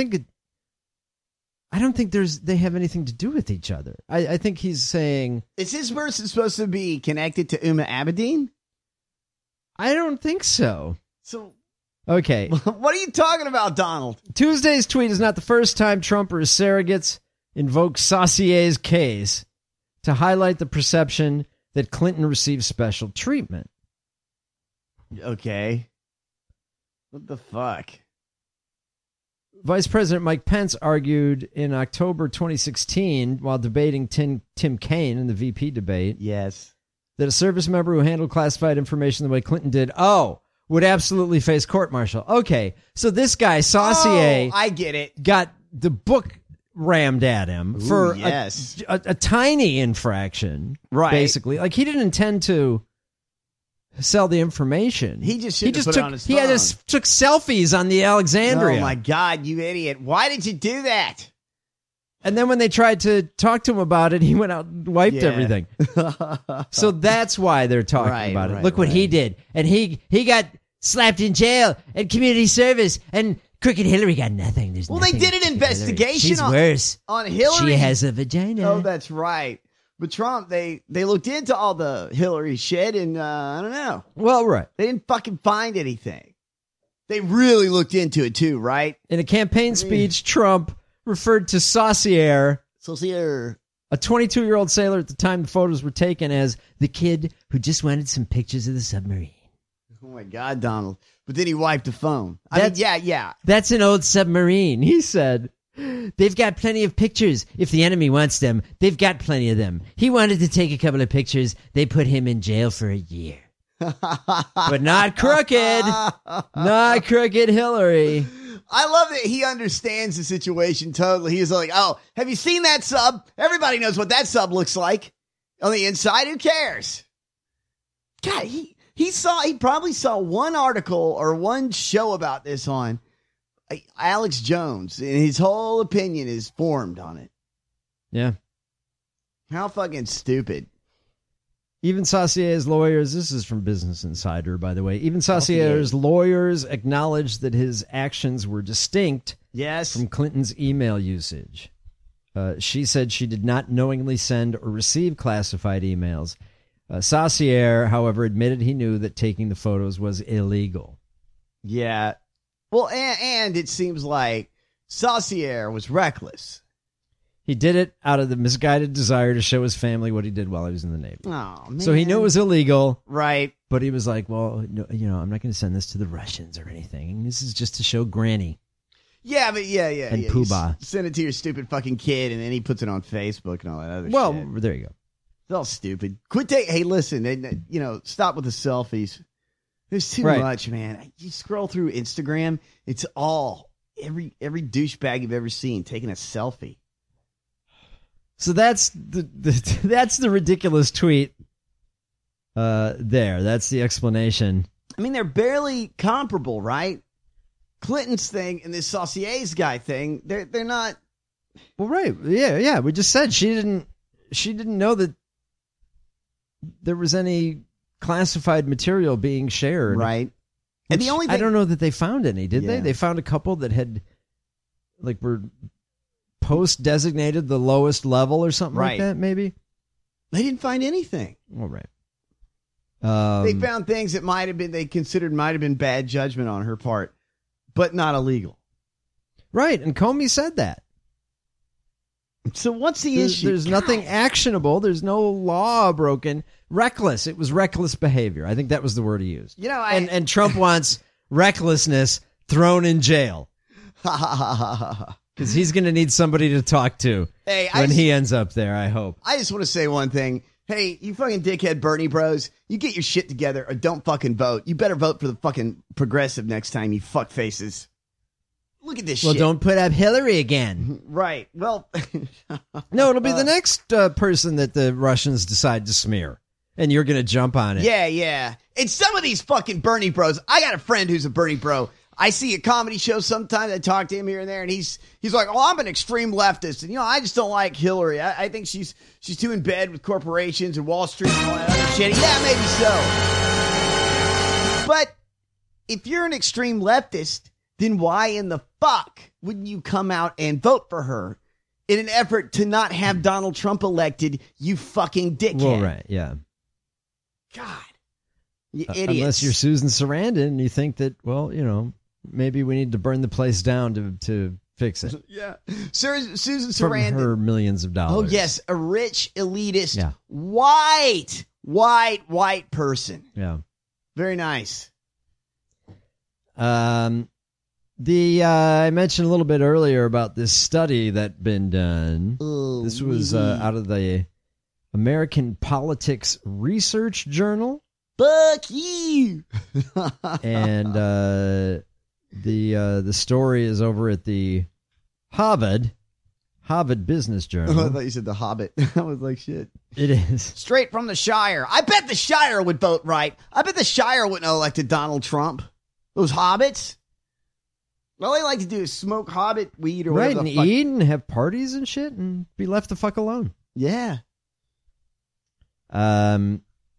don't think they have anything to do with each other. I think he's saying, is this person supposed to be connected to Uma Abedin? I don't think so. So, okay. What are you talking about, Donald? Tuesday's tweet is not the first time Trump or his surrogates invoked Saussier's case to highlight the perception that Clinton received special treatment. Okay. What the fuck? Vice President Mike Pence argued in October 2016 while debating Tim Kaine in the VP debate. Yes. That a service member who handled classified information the way Clinton did, would absolutely face court-martial. Okay, so this guy, Saucier, I get it, got the book rammed at him for a tiny infraction, right? Basically, like he didn't intend to sell the information. He just put it on his phone. He just took selfies on the Alexandria. Oh my God, you idiot! Why did you do that? And then when they tried to talk to him about it, he went out and wiped everything. So that's why they're talking about it. Look what he did. And he got slapped in jail and community service, and Crooked Hillary got nothing. There's nothing. They did an investigation She's worse. On Hillary. She has a vagina. Oh, that's right. But Trump, they looked into all the Hillary shit, and I don't know. Well, right. They didn't fucking find anything. They really looked into it too, right? In a campaign speech, Trump referred to Saucier, a 22-year-old sailor at the time the photos were taken, as the kid who just wanted some pictures of the submarine. Oh my God, Donald. But then he wiped the phone. Yeah. That's an old submarine, he said. They've got plenty of pictures. If the enemy wants them, they've got plenty of them. He wanted to take a couple of pictures. They put him in jail for a year. But not crooked. Not crooked Hillary. I love that he understands the situation totally. He's like, oh, have you seen that sub? Everybody knows what that sub looks like. On the inside, who cares? God, he probably saw one article or one show about this on Alex Jones, and his whole opinion is formed on it. Yeah. How fucking stupid. Even Saucier's lawyers, this is from Business Insider, by the way, even Saucier's lawyers acknowledged that his actions were distinct from Clinton's email usage. She said she did not knowingly send or receive classified emails. Saucier, however, admitted he knew that taking the photos was illegal. Yeah. Well, and it seems like Saucier was reckless. He did it out of the misguided desire to show his family what he did while he was in the Navy. Oh, man. So he knew it was illegal. Right. But he was like, well, no, I'm not going to send this to the Russians or anything. This is just to show Granny. Yeah, but yeah. And Poobah. Send it to your stupid fucking kid, and then he puts it on Facebook and all that other shit. Well, there you go. It's all stupid. Hey, listen, stop with the selfies. There's too much, man. You scroll through Instagram, it's all, every douchebag you've ever seen taking a selfie. So that's the ridiculous tweet. That's the explanation. I mean, they're barely comparable, right? Clinton's thing and this Saucier's guy thing, they're not. Well, right, yeah. We just said she didn't know that there was any classified material being shared, right? And the only thing, I don't know that they found any, did they? They found a couple that had were post designated the lowest level or something like that, maybe. They didn't find anything. All right. They found things that might have been bad judgment on her part, but not illegal. Right, and Comey said that. So what's the issue? There's nothing actionable. There's no law broken. Reckless. It was reckless behavior. I think that was the word he used. And Trump wants recklessness thrown in jail. Because he's going to need somebody to talk to when he ends up there, I hope. I just want to say one thing. Hey, you fucking dickhead Bernie bros, you get your shit together or don't fucking vote. You better vote for the fucking progressive next time, you fuck faces. Look at this shit. Well, don't put up Hillary again. Right. Well. No, it'll be the next person that the Russians decide to smear. And you're going to jump on it. Yeah. And some of these fucking Bernie bros, I got a friend who's a Bernie bro. I see a comedy show sometimes. I talk to him here and there, and he's like, "Oh, I'm an extreme leftist, and I just don't like Hillary. I think she's too in bed with corporations and Wall Street and all that other shit." Yeah, maybe so. But if you're an extreme leftist, then why in the fuck wouldn't you come out and vote for her in an effort to not have Donald Trump elected? You fucking dickhead. Well, right, yeah. God, you idiots. Unless you're Susan Sarandon and you think that, well, maybe we need to burn the place down to fix it. Yeah. Susan Sarandon. From her millions of dollars. Oh, yes. A rich, elitist, white person. Yeah. Very nice. I mentioned a little bit earlier about this study that been done. Oh, this was out of the American Politics Research Journal. Fuck you. And the story is over at the Harvard Business Journal. I thought you said the Hobbit. I was like, shit. It is. Straight from the Shire. I bet the Shire would vote right. I bet the Shire wouldn't have elected Donald Trump. Those hobbits. All they like to do is smoke hobbit weed or whatever. Right, and eat and have parties and shit and be left the fuck alone. Yeah. So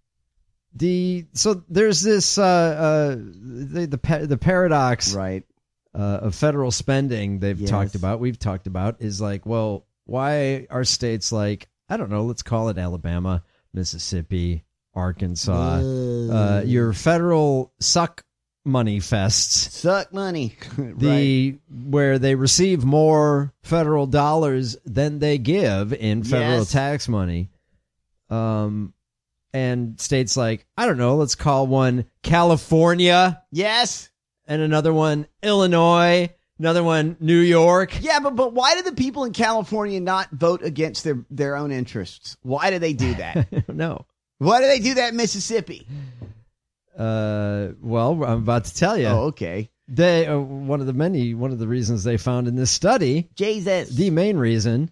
there's this the paradox, right, of federal spending we've talked about is like, well, why are states like, I don't know, let's call it Alabama, Mississippi, Arkansas, your federal suck money fests, suck money, right, where they receive more federal dollars than they give in federal tax money. And states like, I don't know, let's call one California. Yes. And another one Illinois. Another one New York. Yeah, but why do the people in California not vote against their own interests? Why do they do that? I don't know. Why do they do that in Mississippi? Well, I'm about to tell you. Oh, okay. They one of the reasons they found in this study, Jesus, the main reason,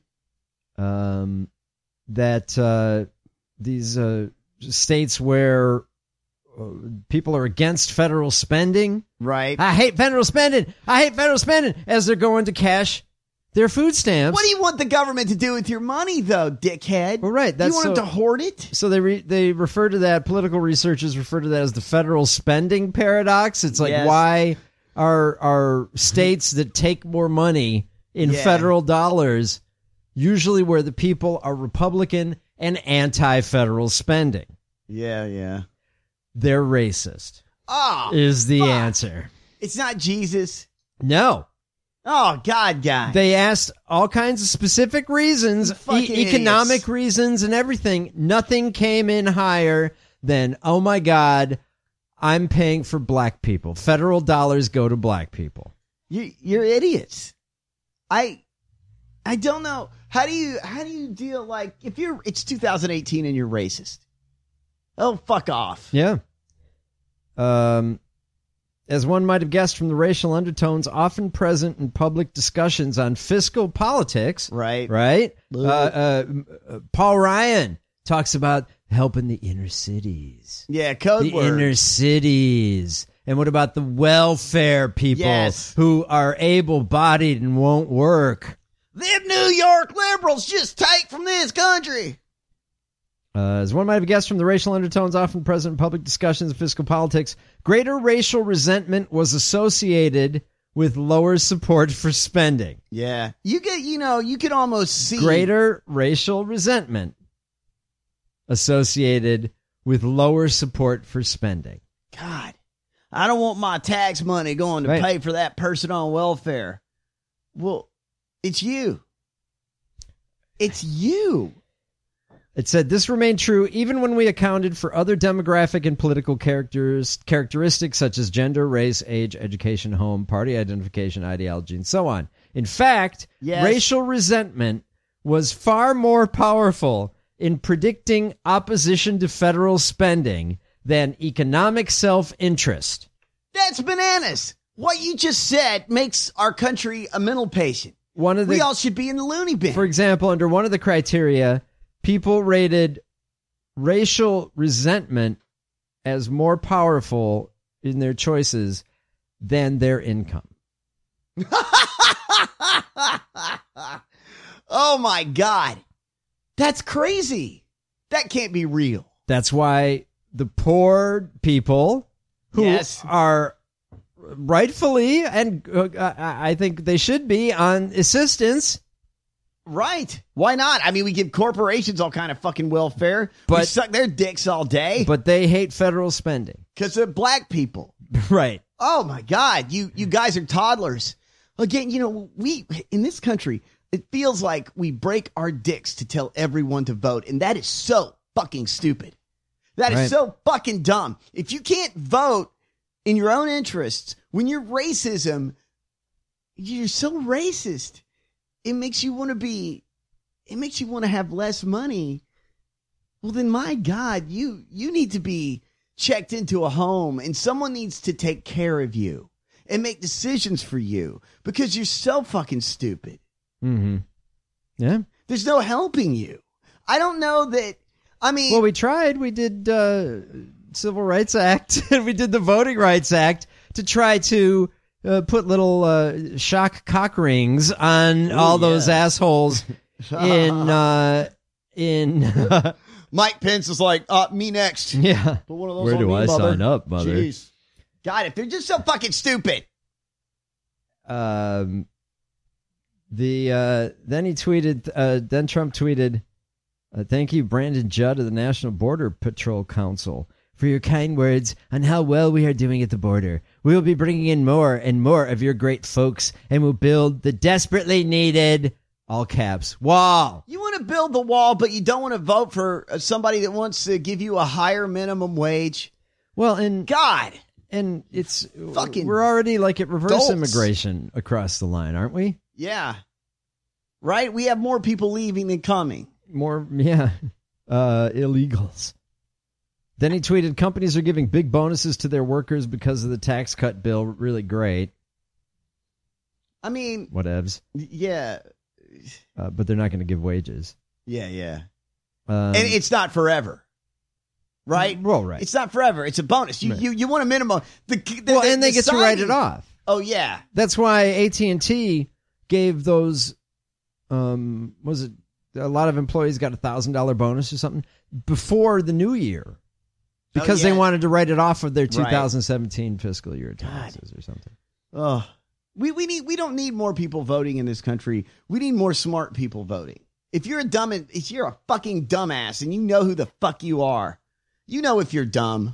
that these states where people are against federal spending, right? I hate federal spending, as they're going to cash their food stamps. What do you want the government to do with your money, though, dickhead? Well, right. You want them to hoard it? So they refer to that, political researchers refer to that as the federal spending paradox. It's like, why are states that take more money in federal dollars usually where the people are Republican and anti-federal spending? Yeah. They're racist. Oh, is the answer. It's not Jesus. No. Oh, God. They asked all kinds of specific reasons, economic reasons and everything. Nothing came in higher than, oh my God, I'm paying for black people. Federal dollars go to black people. You're idiots. I don't know. How do you deal, like, if it's 2018 and you're racist? Oh, fuck off. Yeah. As one might have guessed from the racial undertones often present in public discussions on fiscal politics. Right. Paul Ryan talks about helping the inner cities. Yeah, code word. Inner cities. And what about the welfare people who are able-bodied and won't work? Them New York liberals just take from this country. As one might have guessed from the racial undertones often present in public discussions of fiscal politics, greater racial resentment was associated with lower support for spending. Yeah. You could almost see greater racial resentment associated with lower support for spending. God, I don't want my tax money going to pay for that person on welfare. Well, it's you. It's you. It said this remained true even when we accounted for other demographic and political characteristics such as gender, race, age, education, home, party identification, ideology, and so on. In fact, racial resentment was far more powerful in predicting opposition to federal spending than economic self-interest. That's bananas. What you just said makes our country a mental patient. We all should be in the loony bin. For example, under one of the criteria, people rated racial resentment as more powerful in their choices than their income. Oh my God. That's crazy. That can't be real. That's why the poor people who are rightfully, and I think they should be on assistance. Right. Why not? I mean, we give corporations all kind of fucking welfare. But we suck their dicks all day. But they hate federal spending. Because they're black people. Right. Oh my God. You guys are toddlers. Again, we, in this country, it feels like we break our dicks to tell everyone to vote. And that is so fucking stupid. That is so fucking dumb. If you can't vote in your own interests, when you're racism, you're so racist. It makes you want to have less money. Well, then, my God, you need to be checked into a home, and someone needs to take care of you and make decisions for you because you're so fucking stupid. Mm-hmm. Yeah. There's no helping you. I don't know that. I mean, well, we tried. We did Civil Rights Act and we did the Voting Rights Act to try to put little shock cock rings on all those assholes in Mike Pence is like, me next. Yeah. Put one of those Where on do me, I mother. sign up, mother? Jeez. God, if they're just so fucking stupid. Then he tweeted, then Trump tweeted, thank you, Brandon Judd of the National Border Patrol Council, for your kind words on how well we are doing at the border. We will be bringing in more and more of your great folks and will build the desperately needed, all caps, wall. You want to build the wall, but you don't want to vote for somebody that wants to give you a higher minimum wage. Well, and God. And it's fucking we're already like at reverse adults. Immigration across the line, aren't we? Yeah. Right? We have more people leaving than coming. More, yeah. Illegals. Then he tweeted, companies are giving big bonuses to their workers because of the tax cut bill. Really great. I mean. Whatevs. Yeah. But they're not going to give wages. Yeah. And it's not forever. Right? Well, right. It's not forever. It's a bonus. You want a minimum. And they get to write it off. Oh, yeah. That's why AT&T gave those, was it a lot of employees got $1,000 bonus or something before the new year because they wanted to write it off of their 2017 fiscal year taxes or something. Oh, we don't need more people voting in this country. We need more smart people voting. If you're a fucking dumbass and you know who the fuck you are, you know if you're dumb.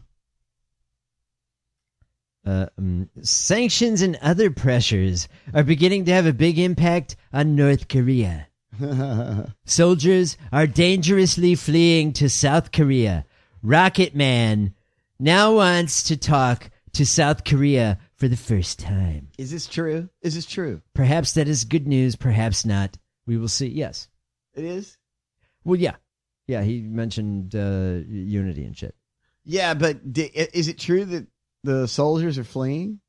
Sanctions and other pressures are beginning to have a big impact on North Korea. Soldiers are dangerously fleeing to South Korea. Rocket Man now wants to talk to South Korea for the first time. Is this true? Perhaps that is good news, perhaps not. We will see. Yes. It is? Well, yeah. Yeah, he mentioned unity and shit. Yeah, but is it true that the soldiers are fleeing?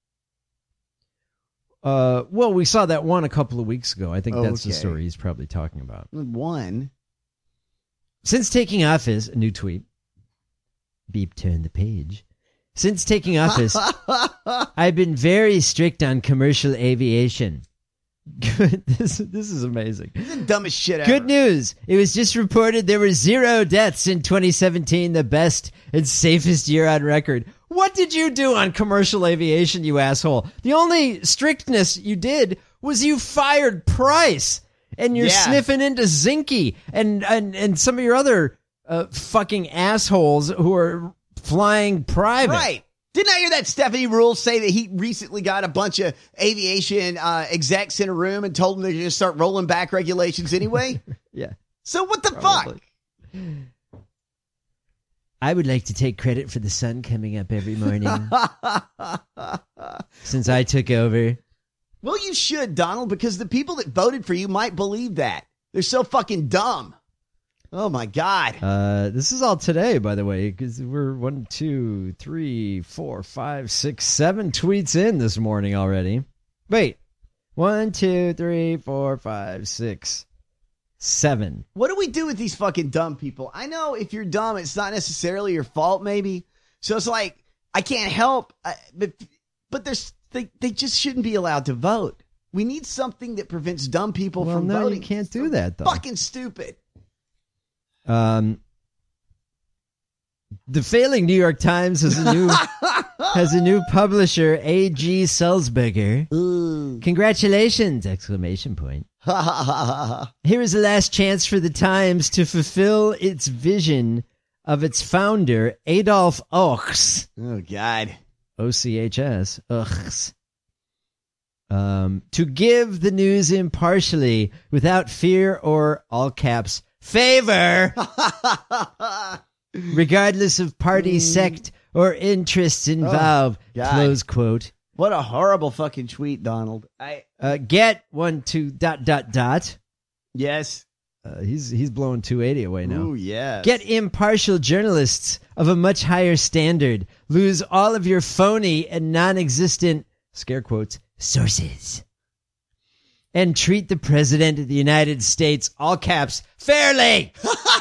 Well, we saw that one a couple of weeks ago. I think that's the story he's probably talking about. One. Since taking office, a new tweet. Beep, turn the page. Since taking office, I've been very strict on commercial aviation. Good. This is amazing. This is the dumbest shit ever. Good news. It was just reported there were 0 deaths in 2017, the best and safest year on record. What did you do on commercial aviation, you asshole? The only strictness you did was you fired Price, and you're sniffing into Zinke and some of your other fucking assholes who are flying private. Right. Didn't I hear that Stephanie Rules say that he recently got a bunch of aviation execs in a room and told them they're going to start rolling back regulations anyway? Yeah. So what the fuck? I would like to take credit for the sun coming up every morning since I took over. Well, you should, Donald, because the people that voted for you might believe that. They're so fucking dumb. Oh, my God. This is all today, by the way, because we're 1, 2, 3, 4, 5, 6, 7 tweets in this morning already. Wait. 1, 2, 3, 4, 5, 6, 7. What do we do with these fucking dumb people? I know if you're dumb, it's not necessarily your fault, maybe. So it's like, I can't help, but they just shouldn't be allowed to vote. We need something that prevents dumb people from voting. No, you can't do that, though. Fucking stupid. The failing New York Times has a new publisher, A.G. Sulzberger. Ooh. Congratulations! Exclamation point. Here is the last chance for the Times to fulfill its vision of its founder, Adolf Ochs. Oh, God. O-C-H-S. Ochs. To give the news impartially, without fear or, all caps, favor, regardless of party, sect, or interests involved. God. Close quote. What a horrible fucking tweet, Donald. Get 1-2... Yes. He's blowing 280 away now. Ooh, yes. Get impartial journalists of a much higher standard. Lose all of your phony and non-existent, scare quotes, sources. And treat the President of the United States, all caps, fairly.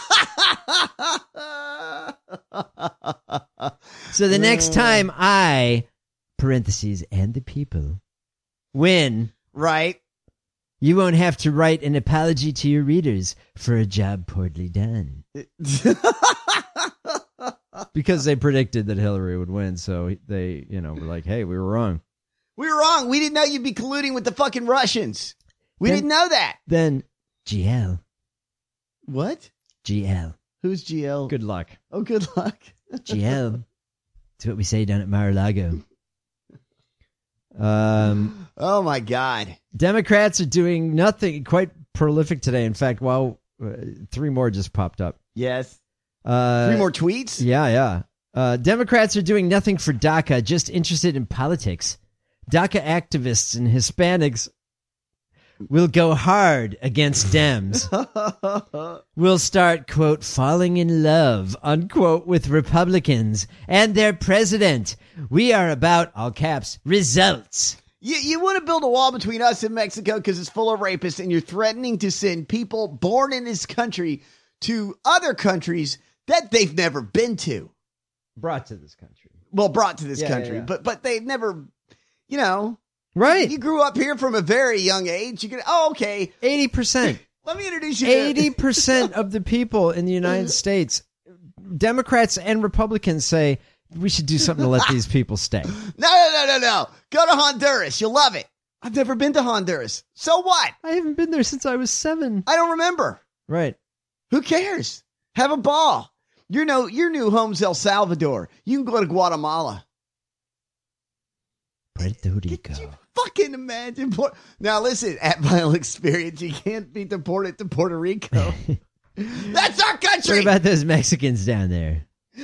So the next time I, parentheses, and the people, win. Right. You won't have to write an apology to your readers for a job poorly done. Because they predicted that Hillary would win, so they, were like, hey, we were wrong. We were wrong. We didn't know you'd be colluding with the fucking Russians. We didn't know that. Then, GL. What? GL. Who's GL? Good luck. Oh, good luck. GL. That's what we say down at Mar-a-Lago. Oh, my God. Democrats are doing nothing quite prolific today. In fact, 3 more just popped up. Yes. 3 more tweets? Yeah. Democrats are doing nothing for DACA, just interested in politics. DACA activists and Hispanics will go hard against Dems. We'll start, quote, falling in love, unquote, with Republicans and their president. We are about, all caps, results. You want to build a wall between us and Mexico because it's full of rapists, and you're threatening to send people born in this country to other countries that they've never been to. Brought to this country. Well, brought to this country, yeah. But they've never, Right. You grew up here from a very young age. You can, okay. 80%. Let me introduce you 80% of the people in the United States, Democrats and Republicans, say we should do something to let these people stay. No. Go to Honduras. You'll love it. I've never been to Honduras. So what? I haven't been there since I was 7. I don't remember. Right. Who cares? Have a ball. Your new home's El Salvador. You can go to Guatemala. Puerto Rico. Could you fucking imagine? Now listen, at Vital Experience, you can't be deported to Puerto Rico. That's our country. What about those Mexicans down there?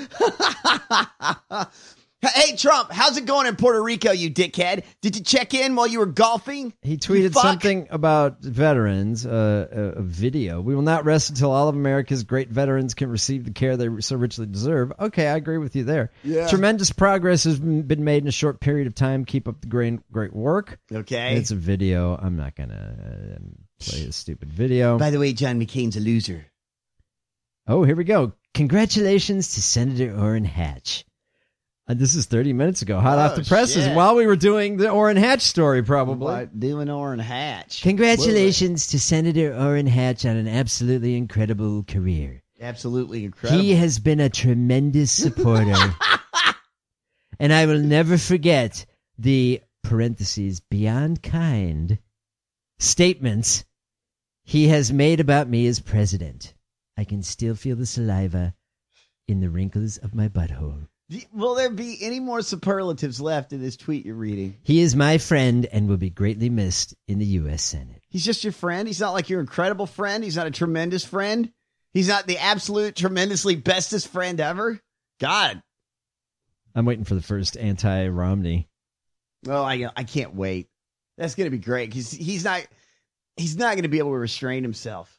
Hey, Trump, how's it going in Puerto Rico, you dickhead? Did you check in while you were golfing? He tweeted something about veterans, a video. We will not rest until all of America's great veterans can receive the care they so richly deserve. Okay, I agree with you there. Yeah. Tremendous progress has been made in a short period of time. Keep up the great work. Okay. It's a video. I'm not going to play a stupid video. By the way, John McCain's a loser. Oh, here we go. Congratulations to Senator Orrin Hatch. This is 30 minutes ago. Hot off the presses while we were doing the Orrin Hatch story, probably. Doing Orrin Hatch. Congratulations to Senator Orrin Hatch on an absolutely incredible career. Absolutely incredible. He has been a tremendous supporter. And I will never forget the, parentheses, beyond kind statements he has made about me as president. I can still feel the saliva in the wrinkles of my butthole. Will there be any more superlatives left in this tweet you're reading? He is my friend and will be greatly missed in the U.S. Senate. He's just your friend? He's not like your incredible friend? He's not a tremendous friend? He's not the absolute, tremendously bestest friend ever? God. I'm waiting for the first anti-Romney. Oh, I can't wait. That's going to be great because he's not going to be able to restrain himself.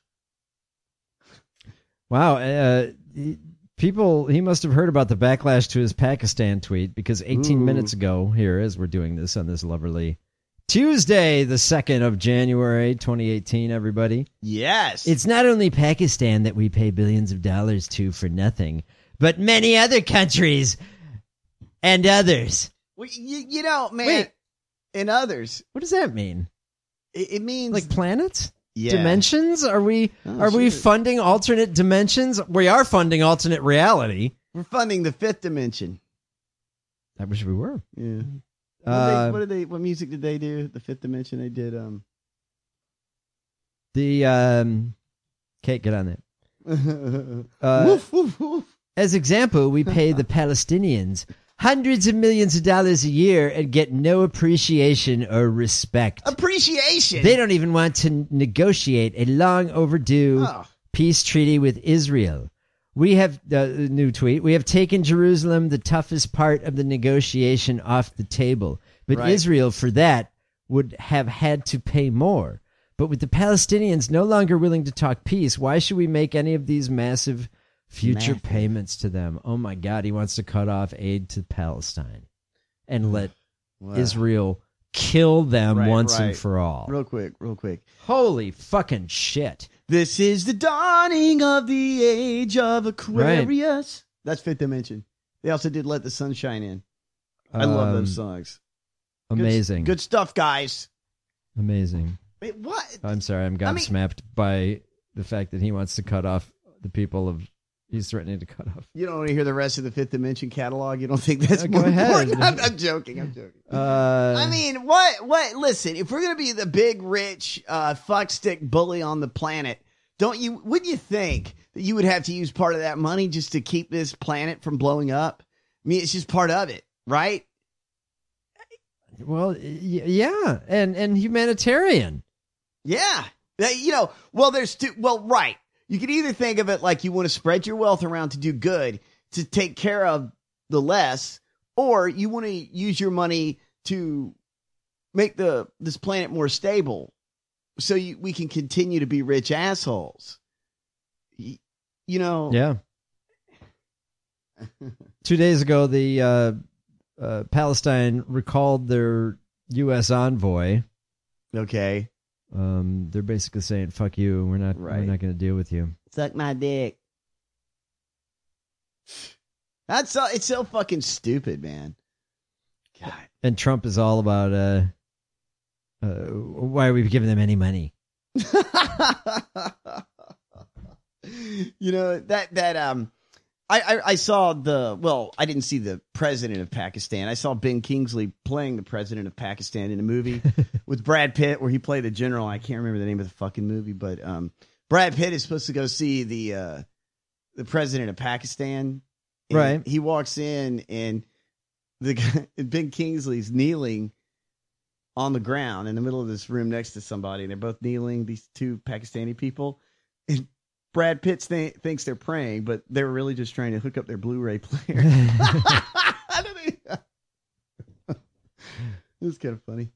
Wow. He must have heard about the backlash to his Pakistan tweet because 18 minutes ago here, as we're doing this on this lovely Tuesday, the 2nd of January, 2018, everybody. Yes. It's not only Pakistan that we pay billions of dollars to for nothing, but many other countries and others. Well, you know, man, Wait. and others. What does that mean? It means... Like planets? Yeah. Dimensions? Are we funding alternate dimensions? We are funding alternate reality. We're funding the fifth dimension. I wish we were. Yeah. What music did they do? The fifth dimension. They did. Kate, get on that. Woof, woof, woof. As example, we pay the Palestinians hundreds of millions of dollars a year and get no appreciation or respect. Appreciation? They don't even want to negotiate a long overdue peace treaty with Israel. We have new tweet. We have taken Jerusalem, the toughest part of the negotiation, off the table. But Israel, for that, would have had to pay more. But with the Palestinians no longer willing to talk peace, why should we make any of these massive future payments to them? Oh my God, he wants to cut off aid to Palestine and let Israel kill them once and for all. Real quick. Holy fucking shit. This is the dawning of the age of Aquarius. Right. That's fifth dimension. They also did Let the Sun Shine In. I love those songs. Amazing. Good stuff, guys. Amazing. Wait, what? I'm sorry, I'm gobsmacked by the fact that he wants to cut off the people of... He's threatening to cut off. You don't want to hear the rest of the fifth dimension catalog? You don't think that's go more ahead. important? I'm joking. I mean, what? Listen, if we're going to be the big, rich, fuckstick bully on the planet, wouldn't you think that you would have to use part of that money just to keep this planet from blowing up? I mean, it's just part of it, right? Well, yeah, and humanitarian. Yeah. There's two. Well, right. You could either think of it like you want to spread your wealth around to do good, to take care of the less, or you want to use your money to make this planet more stable so we can continue to be rich assholes. You know? Yeah. 2 days ago, the Palestine recalled their U.S. envoy. Okay. They're basically saying, fuck you, we're not going to deal with you. Suck my dick. It's so fucking stupid, man. God. And Trump is all about, why are we giving them any money? I saw I didn't see the president of Pakistan. I saw Ben Kingsley playing the president of Pakistan in a movie with Brad Pitt where he played the general. I can't remember the name of the fucking movie, but Brad Pitt is supposed to go see the president of Pakistan. Right. He walks in and Ben Kingsley's kneeling on the ground in the middle of this room next to somebody. And they're both kneeling, these two Pakistani people. And Brad Pitt thinks they're praying, but they were really just trying to hook up their Blu-ray player. It was kind of funny.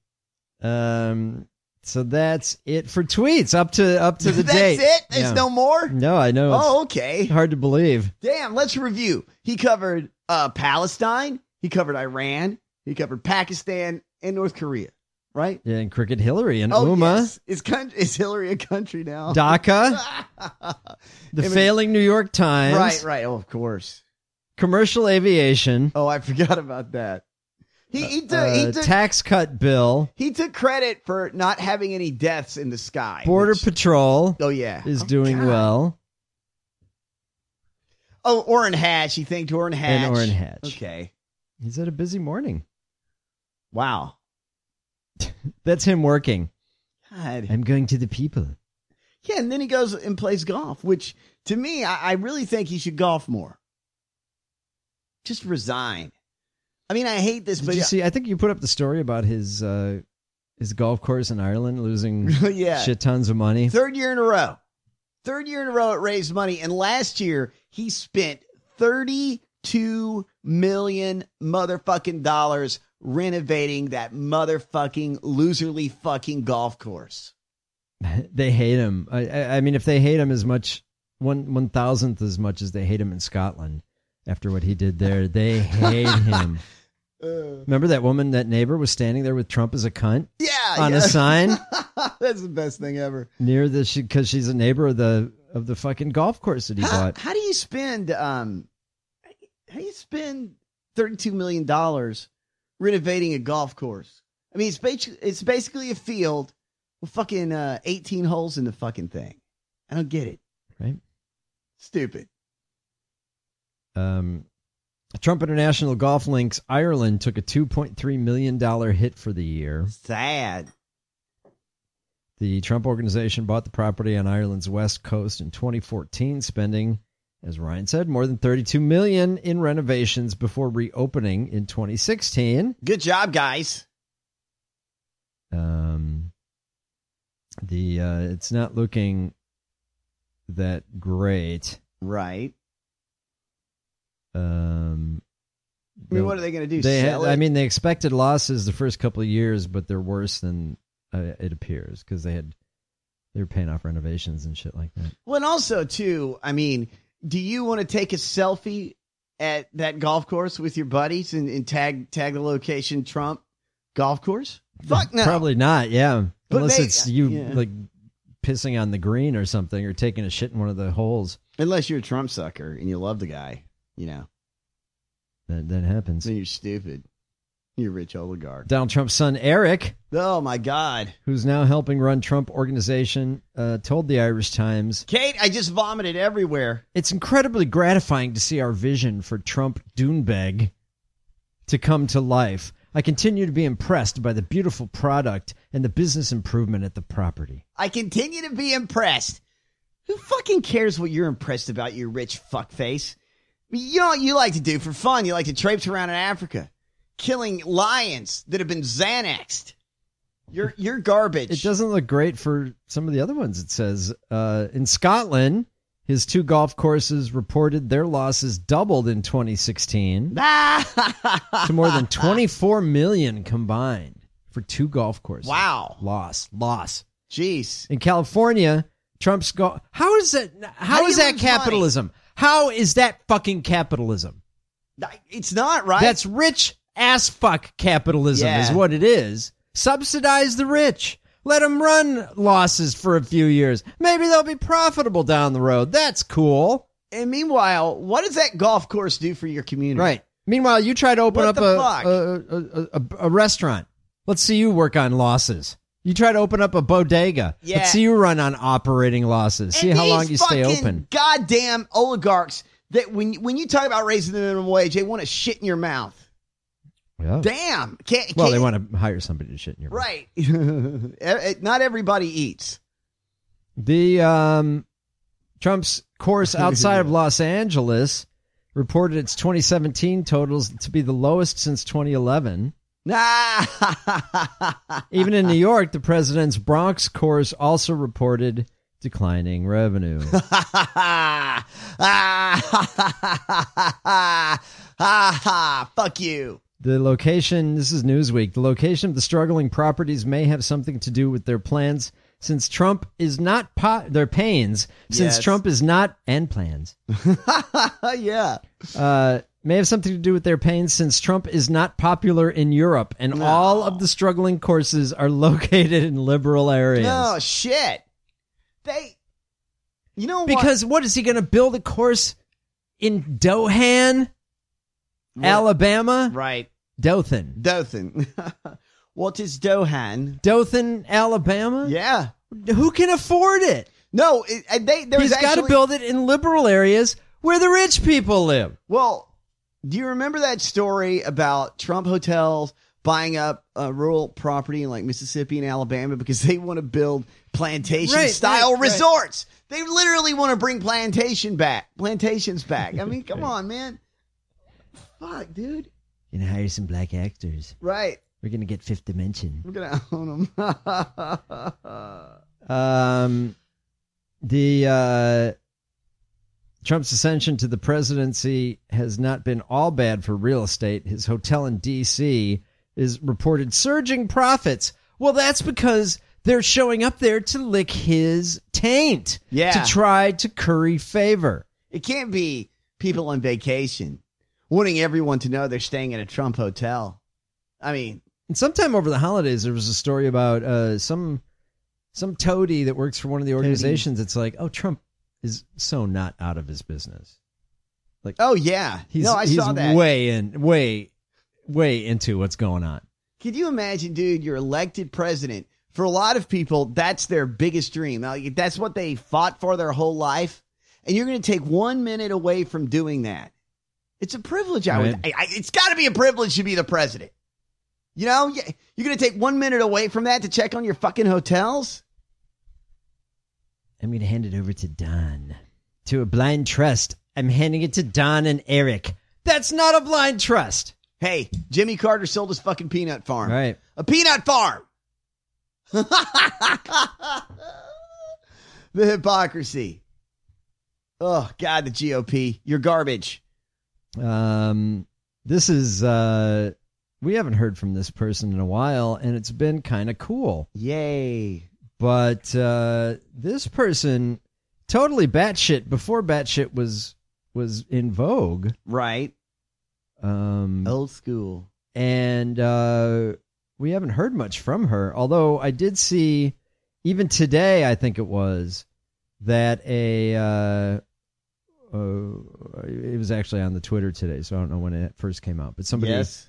So that's it for tweets up to the date. That's it? There's no more? No, I know. Oh, okay. Hard to believe. Damn, let's review. He covered Palestine. He covered Iran. He covered Pakistan and North Korea. Right? Yeah, and Crooked Hillary and Uma. Yes. Is Hillary a country now? DACA. Failing New York Times. Right. Oh, of course. Commercial aviation. Oh, I forgot about that. He took tax cut bill. He took credit for not having any deaths in the sky. Border Patrol. Oh, yeah. Is doing well. Oh, Orrin Hatch. He thanked Orrin Hatch. And Orrin Hatch. Okay. He's had a busy morning. Wow. That's him working. God. I'm going to the people. Yeah, and then he goes and plays golf, which to me, I really think he should golf more. Just resign. I mean, I hate this, but Did you see? I think you put up the story about his golf course in Ireland losing shit tons of money. Third year in a row it raised money, and last year he spent $32 million motherfucking dollars renovating that motherfucking loserly fucking golf course. They hate him. I mean, if they hate him as much, 1,000th as much as they hate him in Scotland after what he did there, they hate him. Remember that woman, that neighbor, was standing there with Trump as a cunt? Yeah. on a sign. That's the best thing ever. Near because she's a neighbor of the fucking golf course that he bought. How do you spend $32 million renovating a golf course? I mean, it's basically a field with fucking 18 holes in the fucking thing. I don't get it. Right? Stupid. Trump International Golf Links Ireland took a $2.3 million hit for the year. Sad. The Trump Organization bought the property on Ireland's west coast in 2014, spending, as Ryan said, more than $32 million in renovations before reopening in 2016. Good job, guys. It's not looking that great. Right. I mean, what are they going to do? They expected losses the first couple of years, but they're worse than it appears because they were paying off renovations and shit like that. Well, and also too, I mean, do you want to take a selfie at that golf course with your buddies and tag the location Trump golf course? Fuck no. Probably not. Yeah, unless it's you like pissing on the green or something, or taking a shit in one of the holes. Unless you're a Trump sucker and you love the guy, that happens. Then you're stupid. You're a rich oligarch. Donald Trump's son, Eric. Oh, my God. Who's now helping run Trump Organization, told the Irish Times, Kate, I just vomited everywhere. It's incredibly gratifying to see our vision for Trump Doonbeg to come to life. I continue to be impressed by the beautiful product and the business improvement at the property. I continue to be impressed. Who fucking cares what you're impressed about, you rich fuckface? You know what you like to do for fun? You like to traipse around in Africa, killing lions that have been Xanaxed. You're garbage. It doesn't look great for some of the other ones. It says in Scotland, his 2 golf courses reported their losses doubled in 2016 to more than $24 million combined for 2 golf courses. Wow. Loss. Jeez. In California, Trump's How is that capitalism? Money? How is that fucking capitalism? It's not, right? That's rich ass fuck capitalism is what it is. Subsidize the rich. Let them run losses for a few years. Maybe they'll be profitable down the road. That's cool. And meanwhile, what does that golf course do for your community? Right. Meanwhile, you try to open up a restaurant. Let's see you work on losses. You try to open up a bodega. Yeah. Let's see you run on operating losses. See how long you stay open. Goddamn oligarchs that when you talk about raising the minimum wage, they want to shit in your mouth. Yeah. Damn. They want to hire somebody to shit in your mouth. Right. Not everybody eats. The Trump's course outside of Los Angeles reported its 2017 totals to be the lowest since 2011. Even in New York, the president's Bronx course also reported declining revenue. Fuck you. The location, this is Newsweek, the location of the struggling properties may have something to do with their plans since Trump is not, their pains, since Trump is not, and plans. Yeah. May have something to do with their pains since Trump is not popular in Europe and all of the struggling courses are located in liberal areas. No, shit. Because what is he going to build a course in Dohan? Alabama? Right. Dothan. What is Dohan? Dothan, Alabama? Yeah. Who can afford it? No, he's got to build it in liberal areas where the rich people live. Well, do you remember that story about Trump hotels buying up rural property in like Mississippi and Alabama because they want to build plantation-style resorts? Right. They literally want to bring plantations back. I mean, come on, man. Fuck, dude. You're going to hire some black actors. Right. We're going to get Fifth Dimension. We're going to own them. Trump's ascension to the presidency has not been all bad for real estate. His hotel in D.C. is reported surging profits. Well, that's because they're showing up there to lick his taint. Yeah. To try to curry favor. It can't be people on vacation wanting everyone to know they're staying at a Trump hotel. I mean, And sometime over the holidays, there was a story about some toady that works for one of the organizations. It's like, oh, Trump is so not out of his business. Like, oh yeah, he's saw that. way into what's going on. Could you imagine, dude? You're elected president. For a lot of people, that's their biggest dream. That's what they fought for their whole life, and you're going to take 1 minute away from doing that. It's a privilege. It's got to be a privilege to be the president. You know, you're going to take 1 minute away from that to check on your fucking hotels? I'm going to hand it over to Don. To a blind trust. I'm handing it to Don and Eric. That's not a blind trust. Hey, Jimmy Carter sold his fucking peanut farm. Right. A peanut farm. The hypocrisy. Oh, God, the GOP. You're garbage. This is... we haven't heard from this person in a while, and it's been kind of cool. Yay. But this person, totally batshit, before batshit was in vogue. Right. Old school. And we haven't heard much from her, although I did see, even today, I think it was, that it was actually on the Twitter today, so I don't know when it first came out, but somebody... Yes.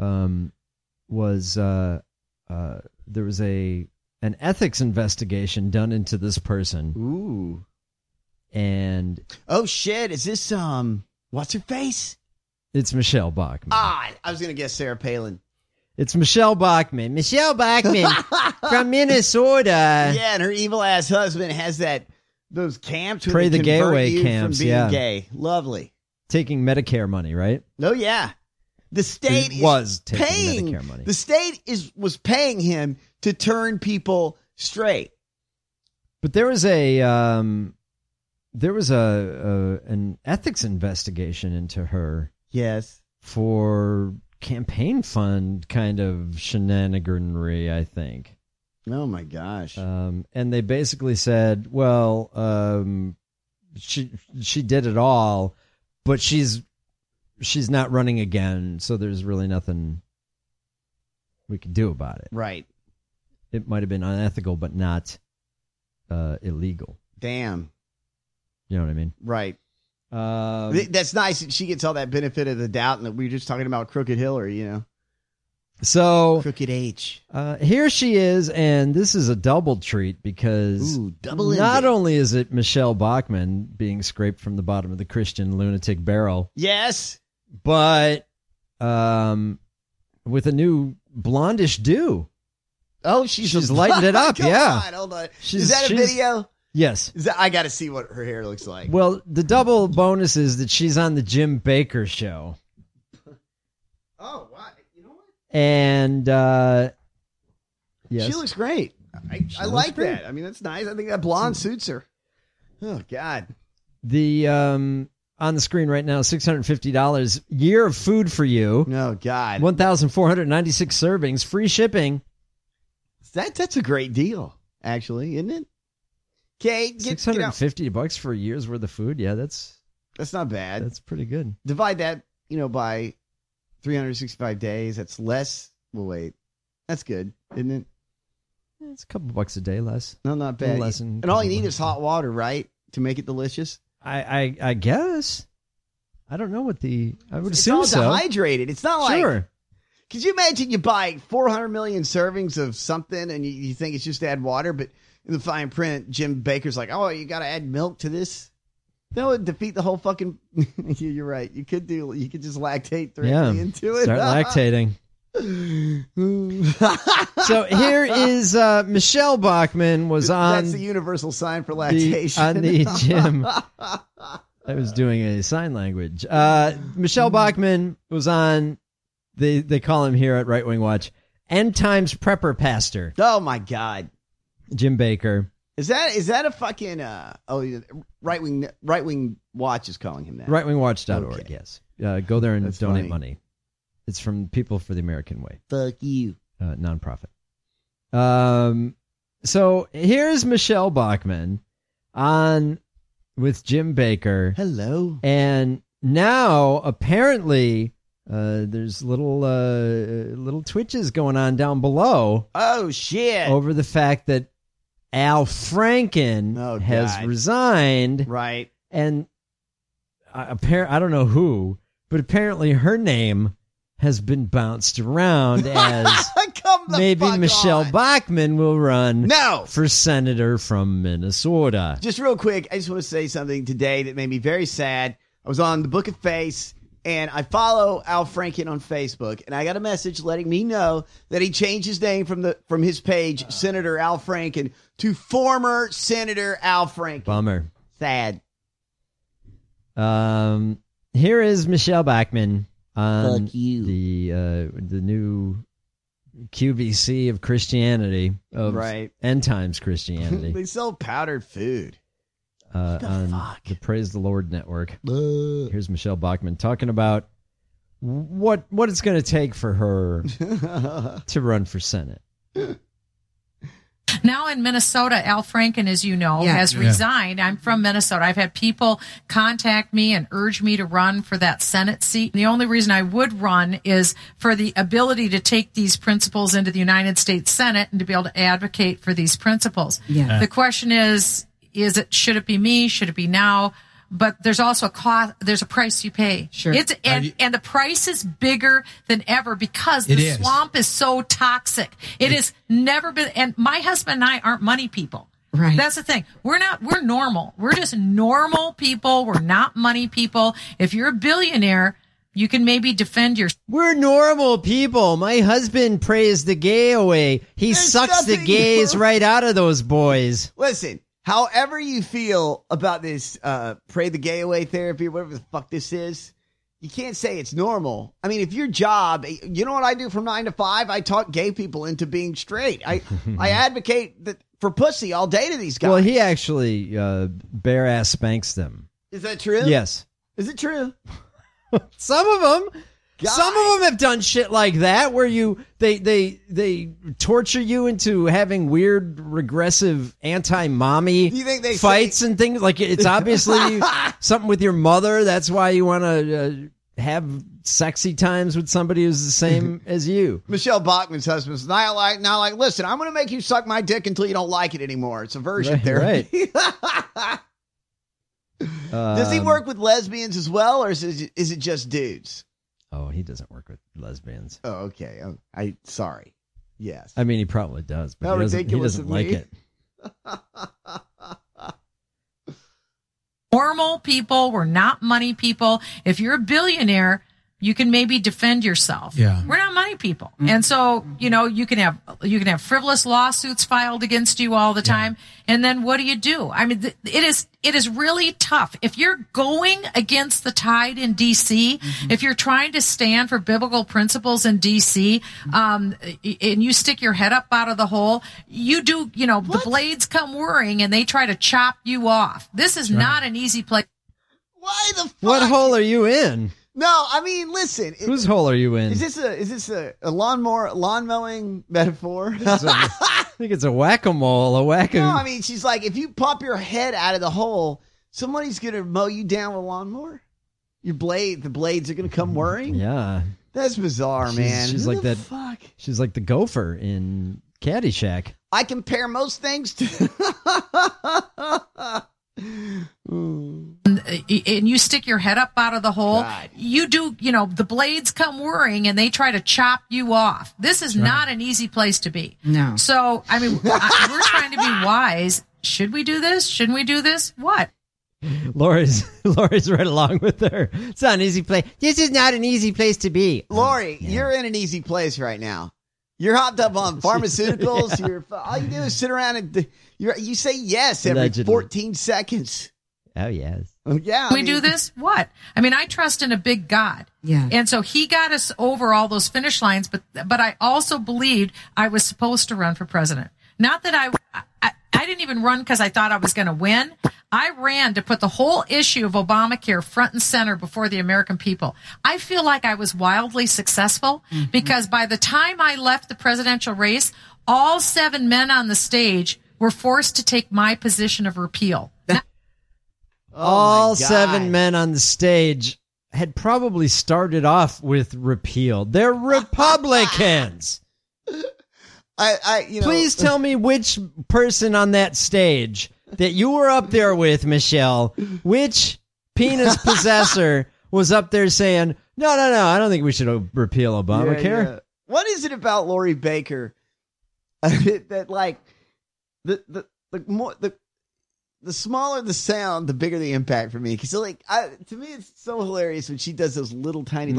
There was an ethics investigation done into this person. Ooh. And oh shit, is this what's her face? It's Michelle Bachmann. I was gonna guess Sarah Palin. It's Michelle Bachmann. Michelle Bachmann from Minnesota. Yeah, and her evil ass husband has those camps where Pray they the Gay convert Away you camps, from being yeah. gay. Lovely. Taking Medicare money, right? Oh yeah. The state was paying Medicare money. The state was paying him to turn people straight. But there was an ethics investigation into her. Yes. For campaign fund kind of shenaniganery, I think. Oh my gosh. And they basically said, well, she did it all, but she's not running again, so there's really nothing we can do about it. Right. It might have been unethical, but not illegal. Damn. You know what I mean? Right. That's nice that she gets all that benefit of the doubt, and that we were just talking about Crooked Hillary, you know. So Crooked H. Here she is, and this is a double treat because not only is it Michelle Bachmann being scraped from the bottom of the Christian lunatic barrel. Yes. But with a new blondish do. Oh, she's lightened it up. Yeah. On, hold on. Is that a video? Yes. I got to see what her hair looks like. Well, the double bonus is that she's on the Jim Baker show. Oh, wow. You know what? And yes. She looks great. I like that. I mean, that's nice. I think that blonde suits her. Oh, God. The on the screen right now, $650. Year of food for you. Oh, God. 1,496 servings. Free shipping. That's a great deal, actually, isn't it? Okay, $650 for a year's worth of food. Yeah, that's not bad. That's pretty good. Divide that, by 365 days. That's less. Well, wait, that's good, isn't it? It's a couple bucks a day less. No, not bad. And all you need is hot water, right, to make it delicious. I guess. I don't know what I would assume it's all dehydrated. It's not like. Sure. Could you imagine you buy 400 million servings of something and you think it's just add water, but in the fine print, Jim Baker's like, oh, you got to add milk to this? That would defeat the whole fucking... You're right. You could just lactate directly into it. Start lactating. So here is Michelle Bachmann was on... That's the universal sign for lactation. On the Jim... I was doing a sign language. Michelle Bachmann was on... They call him here at Right Wing Watch, End Times Prepper Pastor. Oh, my God. Jim Baker. Is that a fucking Right Wing Watch is calling him that? Rightwingwatch.org, okay. Yes. Go there and donate funny. money. It's from People for the American Way. Fuck you. Nonprofit. So here's Michelle Bachmann on with Jim Baker. Hello. And now apparently there's little twitches going on down below. Oh, shit. Over the fact that Al Franken has resigned. Right. And I don't know who, but apparently her name has been bounced around as maybe Michelle Bachmann will run for senator from Minnesota. Just real quick, I just want to say something today that made me very sad. I was on the Book of Face, and I follow Al Franken on Facebook, and I got a message letting me know that he changed his name from his page, Senator Al Franken, to former Senator Al Franken. Bummer. Sad. Here is Michelle Bachmann on Fuck you. The new QVC of Christianity, of end times Christianity. They sell powdered food. On the Praise the Lord network. Here's Michelle Bachmann talking about what it's going to take for her to run for Senate. Now in Minnesota, Al Franken, as you know, has resigned. I'm from Minnesota. I've had people contact me and urge me to run for that Senate seat. The only reason I would run is for the ability to take these principles into the United States Senate and to be able to advocate for these principles. Yeah. The question is should it be me? Should it be now? But there's also a cost. There's a price you pay. Sure. And the price is bigger than ever because the swamp is so toxic. It has never been. And my husband and I aren't money people. Right. That's the thing. We're normal. We're just normal people. We're not money people. If you're a billionaire, you can maybe defend your. We're normal people. My husband prays the gay away. He sucks the gays right out of those boys. Listen. However you feel about this pray the gay away therapy, whatever the fuck this is, you can't say it's normal. I mean, if your job, you know what I do from 9 to 5? I talk gay people into being straight. I advocate for pussy all day to these guys. Well, he actually bare ass spanks them. Is that true? Yes. Is it true? Some of them. Some of them have done shit like that where they torture you into having weird regressive anti-mommy fights and things. Like it's obviously something with your mother. That's why you want to have sexy times with somebody who's the same as you. Michelle Bachmann's husband's now like, listen, I'm going to make you suck my dick until you don't like it anymore. It's aversion therapy. Right. Does he work with lesbians as well, or is it just dudes? Oh, he doesn't work with lesbians. Oh, okay. Sorry. Yes. I mean, he probably does, but he doesn't like it. Normal people, we're not money people. If you're a billionaire, you can maybe defend yourself. Yeah. We're not money people. Mm-hmm. And so, you can have frivolous lawsuits filed against you all the time. And then what do? I mean, it is really tough. If you're going against the tide in DC, if you're trying to stand for biblical principles in DC, and you stick your head up out of the hole, the blades come whirring and they try to chop you off. This is not an easy place. Why the fuck? What hole are you in? No, I mean, listen. Whose hole are you in? Is this a lawn mowing metaphor? I think it's a whack-a-mole, No, I mean, she's like, if you pop your head out of the hole, somebody's going to mow you down with a lawnmower. The blades are going to come whirring. Yeah. That's bizarre, man. She's like that. Fuck? She's like the gopher in Caddyshack. I compare most things to... And you stick your head up out of the hole. God. The blades come whirring and they try to chop you off. This is not an easy place to be. No. So, I mean, we're trying to be wise. Should we do this? Shouldn't we do this? What? Lori's right along with her. It's not an easy place. This is not an easy place to be. Lori, you're in an easy place right now. You're hopped up on pharmaceuticals. All you do is sit around and you say yes every 14 seconds. Oh, yes. Yeah. We do this? What? I mean, I trust in a big God. Yeah. And so he got us over all those finish lines, but I also believed I was supposed to run for president. Not that I didn't even run because I thought I was going to win. I ran to put the whole issue of Obamacare front and center before the American people. I feel like I was wildly successful because by the time I left the presidential race, all 7 men on the stage were forced to take my position of repeal. All 7 men on the stage had probably started off with repeal. They're Republicans. Please tell me which person on that stage that you were up there with, Michelle, which penis possessor was up there saying, no, I don't think we should repeal Obamacare. Yeah. What is it about Lori Baker that like the smaller the sound, the bigger the impact for me? Because to me, it's so hilarious when she does those little tiny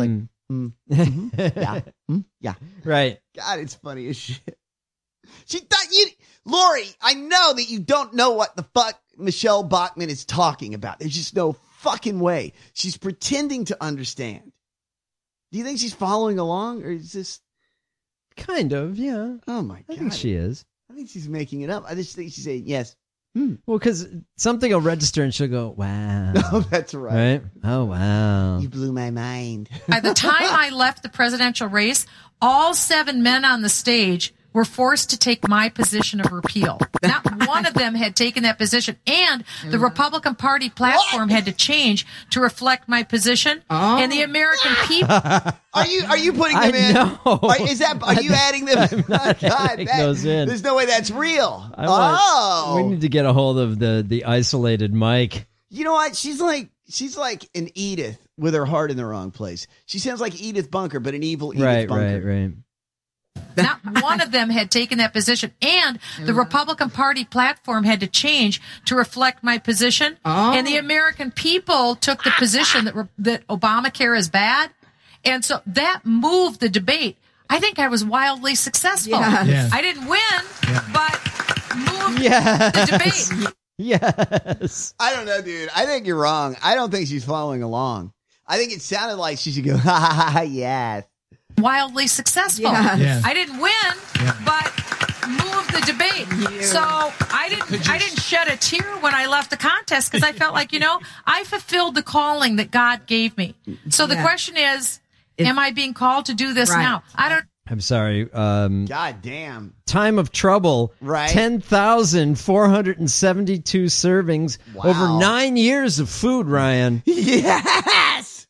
yeah, right. God, it's funny as shit. Lori, I know that you don't know what the fuck Michelle Bachmann is talking about. There's just no fucking way. She's pretending to understand. Do you think she's following along, or is this kind of? Yeah. Oh my God, I think she is. I think she's making it up. I just think she's saying yes. Well, because something will register and she'll go, wow. Oh, that's right. Oh, wow. You blew my mind. By the time I left the presidential race, all 7 men on the stage were forced to take my position of repeal. Not one of them had taken that position, and the Republican Party platform had to change to reflect my position. And the American people. Are you putting them in? No. Are you adding them? I'm not adding those in. There's no way that's real. We need to get a hold of the isolated mic. You know what? She's like an Edith with her heart in the wrong place. She sounds like Edith Bunker, but an evil Edith Bunker. Right. Not one of them had taken that position, and the Republican Party platform had to change to reflect my position. And the American people took the position that Obamacare is bad, and so that moved the debate. I think I was wildly successful. Yes. I didn't win, but moved the debate. Yes. I don't know, dude. I think you're wrong. I don't think she's following along. I think it sounded like she should go, ha ha ha, yes. Wildly successful. Yes. I didn't win, but moved the debate. So I didn't shed a tear when I left the contest because I felt like, I fulfilled the calling that God gave me. So the question is, am I being called to do this now? I'm sorry. God damn. Time of trouble. Right. 10,472 servings. Wow. Over 9 years of food, Ryan. Yes.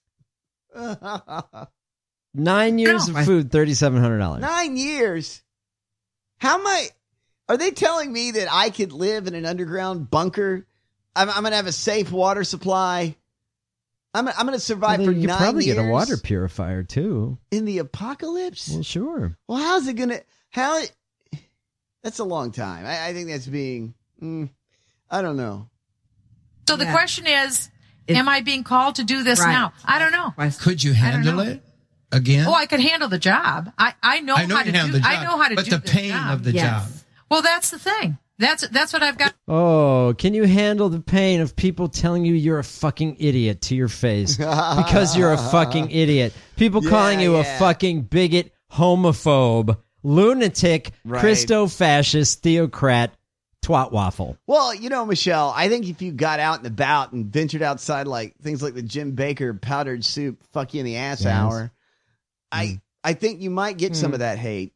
9 years of food, $3,700. 9 years. Are they telling me that I could live in an underground bunker? I'm going to have a safe water supply. I'm going to survive for 9 years. You probably get a water purifier too. In the apocalypse? Well, sure. Well, how's it going to, that's a long time. I think that's being, I don't know. So the question is, am I being called to do this now? I don't know. Could you handle it again? Oh, I could handle the job. I know how to do the job. I know how to do the pain of the job. Well, that's the thing. That's what I've got. Oh, can you handle the pain of people telling you you're a fucking idiot to your face because you're a fucking idiot? People calling you a fucking bigot, homophobe, lunatic, Christo-fascist, theocrat, twat waffle. Well, Michelle, I think if you got out and about and ventured outside like things like the Jim Baker powdered soup, fuck you in the ass hour, I think you might get some of that hate,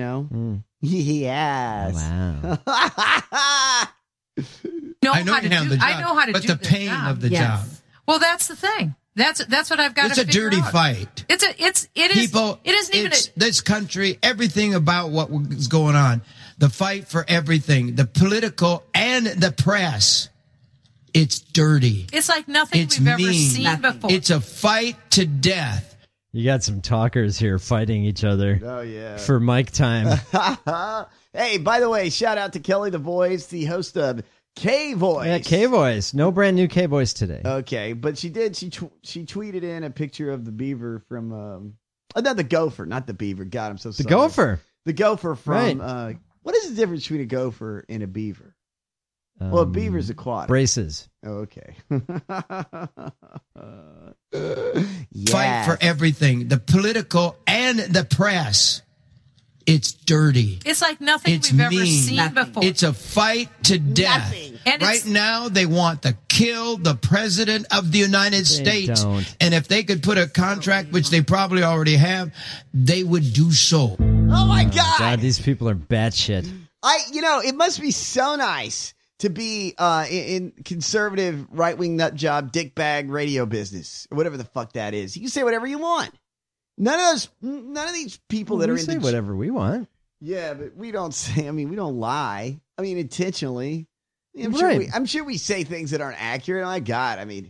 Yes. Wow. I know how to do the job. But the pain of the job. Well, that's the thing. That's what I've got to figure out. It's a dirty fight. It isn't even this country, everything about what was going on. The fight for everything, the political and the press. It's dirty. It's like nothing we've ever seen before. It's a fight to death. You got some talkers here fighting each other. Oh, yeah. For mic time. Hey, by the way, shout out to Kelly the Voice, the host of K-Voice. Yeah, K-Voice. No brand new K-Voice today. Okay, but she did. She tweeted in a picture of the beaver from, not the gopher, not the beaver. God, I'm so sorry. The gopher. The gopher from, what is the difference between a gopher and a beaver? Well, a beaver's aquatic. Braces. Oh, okay. Fight for everything, the political and the press. It's dirty. It's like nothing we've ever seen before. It's a fight to death. And right now, they want to kill the president of the United States. Don't. And if they could put a contract, which they probably already have, they would do so. Oh, my God. God, these people are batshit. It must be so nice to be in conservative right-wing nut job dickbag radio business or whatever the fuck that is. You can say whatever you want. None of these people that are we say whatever we want. Yeah, but we don't say. I mean, we don't lie. I mean, intentionally. Right. I'm sure we say things that aren't accurate. My God, I mean,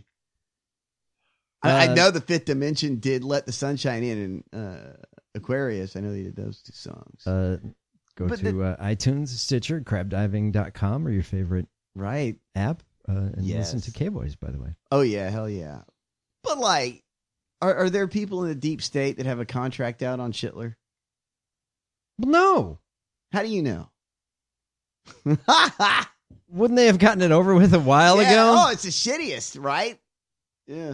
I know the Fifth Dimension did "Let the Sunshine In" and Aquarius. I know they did those two songs. Go to iTunes, Stitcher, crabdiving.com, or your favorite app, and listen to K-Boys, by the way. Oh, yeah, hell yeah. But, like, are there people in the deep state that have a contract out on Schittler? Well, no. How do you know? Wouldn't they have gotten it over with a while ago? Oh, it's the shittiest, right? Yeah.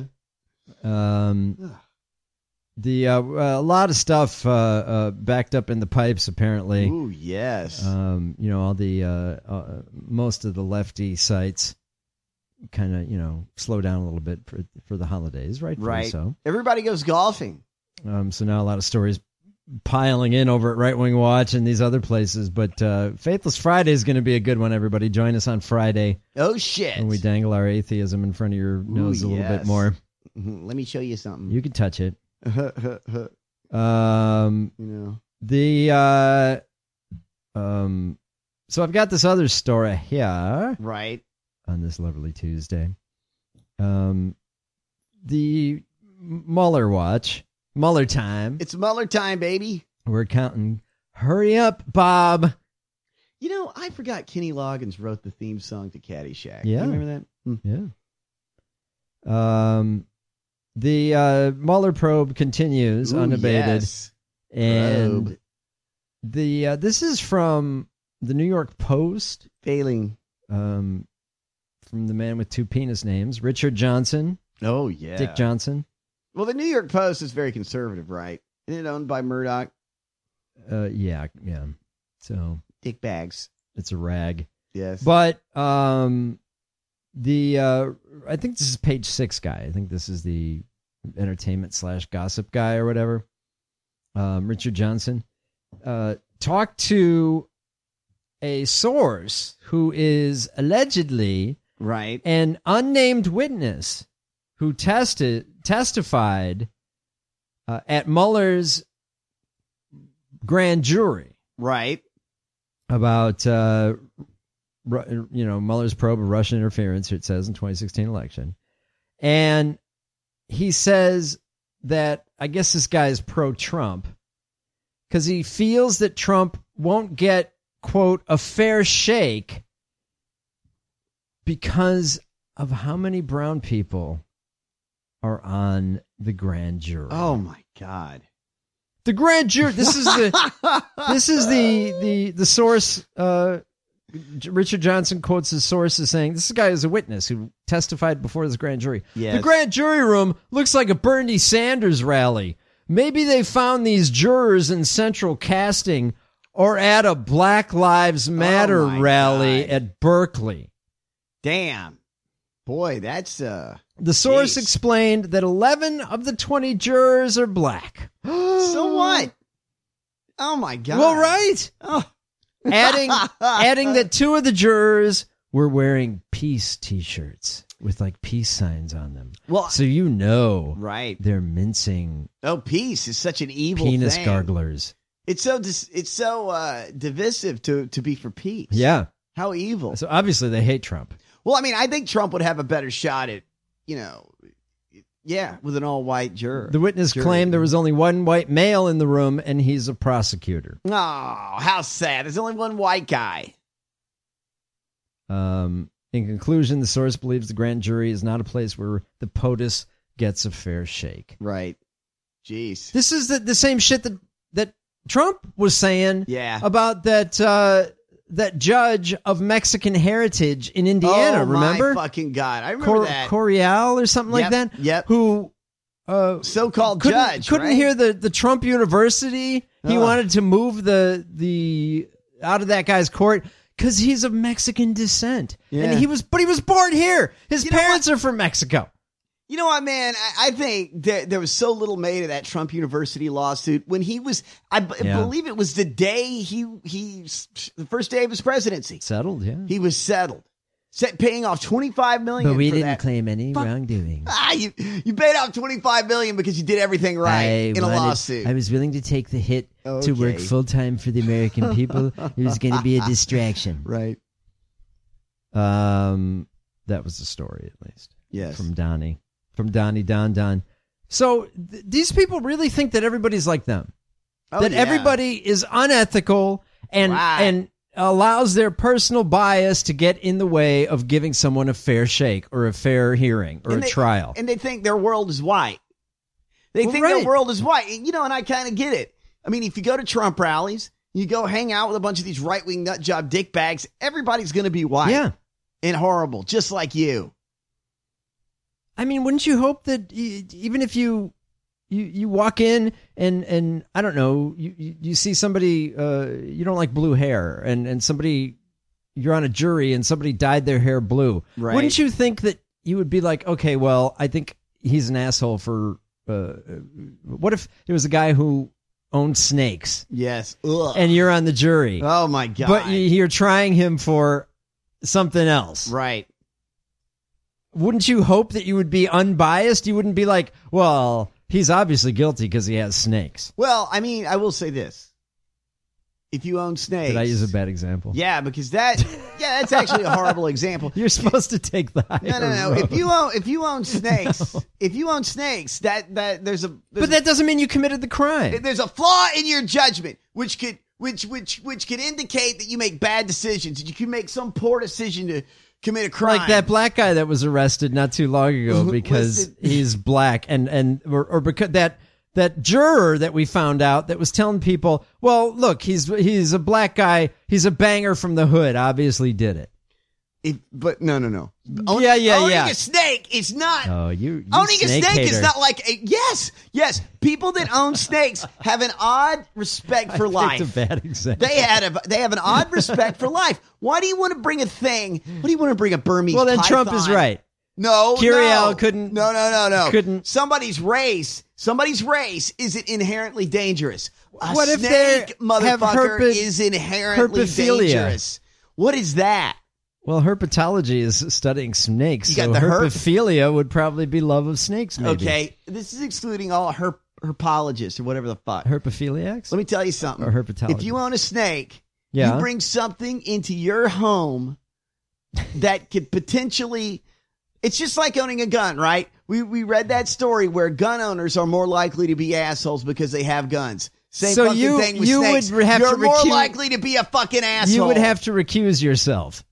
A lot of stuff backed up in the pipes, apparently. Ooh, yes. All the most of the lefty sites kind of slow down a little bit for the holidays, right? Right. So everybody goes golfing. So now a lot of stories piling in over at Right Wing Watch and these other places. But Faithless Friday is going to be a good one. Everybody, join us on Friday. Oh shit! When we dangle our atheism in front of your nose a little bit more. Let me show you something. You can touch it. So I've got this other story here, right, on this lovely Tuesday. The Mueller watch, Mueller time. It's Mueller time, baby. We're counting. Hurry up, Bob. I forgot Kenny Loggins wrote the theme song to Caddyshack. Yeah, you remember that? Yeah. The Mueller probe continues unabated, yes. And this is from the New York Post, failing from the man with two penis names, Richard Johnson. Oh yeah, Dick Johnson. Well, the New York Post is very conservative, right? Isn't it owned by Murdoch? Yeah. So dick bags. It's a rag. Yes, but I think this is page 6 guy. I think this is the entertainment / gossip guy or whatever. Richard Johnson talked to a source who is allegedly an unnamed witness who testified at Mueller's grand jury. Right. About Mueller's probe of Russian interference, it says, in 2016 election. And he says that, I guess this guy is pro-Trump because he feels that Trump won't get, quote, a fair shake because of how many brown people are on the grand jury. Oh, my God. The grand jury. This is the source. Richard Johnson quotes his source as saying, this guy is a witness who testified before this grand jury. Yes. The grand jury room looks like a Bernie Sanders rally. Maybe they found these jurors in central casting or at a Black Lives Matter rally at Berkeley. Damn. Boy, that's... The source explained that 11 of the 20 jurors are black. So what? Oh, my God. Well, right. Oh. Adding that 2 of the jurors were wearing peace T-shirts with like peace signs on them. Well, so right, they're mincing. Oh, peace is such an evil penis thing. Garglers. It's so divisive to be for peace. Yeah, how evil. So obviously they hate Trump. Well, I mean, I think Trump would have a better shot at with an all-white juror. The witness claimed there was only one white male in the room, and he's a prosecutor. Oh, how sad. There's only one white guy. In conclusion, the source believes the grand jury is not a place where the POTUS gets a fair shake. Right. Jeez. This is the same shit that Trump was saying about that judge of Mexican heritage in Indiana, remember? My fucking God. I remember that. Coriel or something like that? Yep. Who so-called judge, couldn't hear the Trump University. He wanted to move the out of that guy's court because he's of Mexican descent. Yeah. And he was born here. His parents are from Mexico. You know what, man? I think there was so little made of that Trump University lawsuit when he was, I believe it was the day the first day of his presidency. Settled, yeah. He was settled. paying off $25 million. But we for didn't that. claim any wrongdoing. You paid off $25 million because you did everything right in a lawsuit. I was willing to take the hit to work full time for the American people. It was going to be a distraction, right? That was the story, at least. Yes, from Donnie, Don. So these people really think that everybody's like them. Everybody is unethical and allows their personal bias to get in the way of giving someone a fair shake or a fair hearing or a trial. And they think their world is white. They think their world is white. And I kind of get it. I mean, if you go to Trump rallies, you go hang out with a bunch of these right-wing nut job dickbags, everybody's going to be white. Yeah. And horrible, just like you. I mean, wouldn't you hope that even if you walk in and I don't know, you see somebody, you don't like blue hair and somebody, you're on a jury and somebody dyed their hair blue. Right. Wouldn't you think that you would be like, okay, well, I think he's an asshole for, what if it was a guy who owned snakes? Yes. Ugh. And you're on the jury. Oh my God. But you're trying him for something else. Right. Wouldn't you hope that you would be unbiased? You wouldn't be like, well, he's obviously guilty because he has snakes. Well, I mean, I will say this. If you own snakes... Did I use a bad example? Yeah, because that's actually a horrible example. You're supposed to take the higher No. road. If you own snakes, that there's a... But that doesn't mean you committed the crime. There's a flaw in your judgment, which could indicate that you make bad decisions. You can make some poor decision to commit a crime. Like that black guy that was arrested not too long ago because he's black or because that juror that we found out that was telling people, well, look, he's a black guy, he's a banger from the hood, obviously did it. But no. Owning a snake is not. Oh, you owning a snake hater. is not like yes. People that own snakes have an odd respect for life. That's a bad example. They have an odd respect for life. Why do you want to bring a thing? What do you want to bring a Burmese? Well, then python? Trump is right. No, Curiel couldn't. No. Couldn't. Somebody's race isn't inherently dangerous. What if snake, they motherfucker, is inherently dangerous? What is that? Well, herpetology is studying snakes. You got so the herpophilia would probably be love of snakes, maybe. Okay, this is excluding all herpologists or whatever the fuck. Herpophiliacs? Let me tell you something. Or herpetology. If you own a snake, you bring something into your home that could potentially... It's just like owning a gun, right? We read that story where gun owners are more likely to be assholes because they have guns. Same so fucking you, thing with you snakes. would have You're to more likely to be a fucking asshole. You would have to recuse yourself.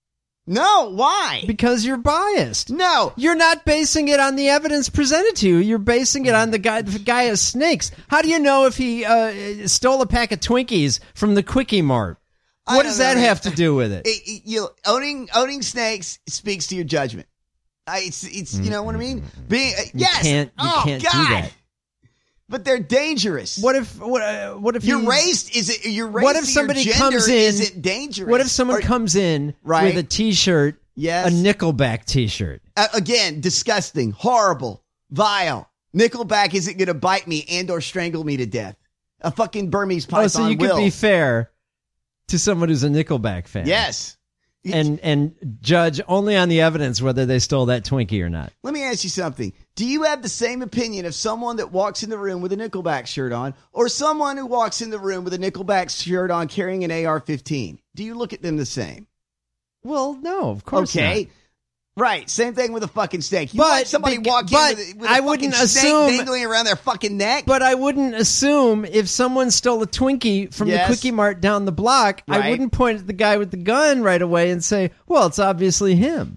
No, why? Because you're biased. No. You're not basing it on the evidence presented to you. You're basing it on the guy has snakes. How do you know if he stole a pack of Twinkies from the Quickie Mart? What does that have to do with it? Owning snakes speaks to your judgment. It's you know what I mean? You can't do that. But they're dangerous. What if your race is your race? What if somebody comes in? Isn't dangerous? What if someone comes in with a T-shirt? Yes, a Nickelback T-shirt. Again, disgusting, horrible, vile. Nickelback isn't going to bite me and/or strangle me to death. A fucking Burmese python. Oh, so you could be fair to someone who's a Nickelback fan. Yes. And judge only on the evidence whether they stole that Twinkie or not. Let me ask you something. Do you have the same opinion of someone that walks in the room with a Nickelback shirt on or someone who walks in the room with a Nickelback shirt on carrying an AR-15? Do you look at them the same? Well, no, of course not. Right, same thing with a fucking snake. You let somebody walk in with a fucking snake dangling around their fucking neck? But I wouldn't assume if someone stole a Twinkie from the Quickie Mart down the block, I wouldn't point at the guy with the gun right away and say, well, it's obviously him.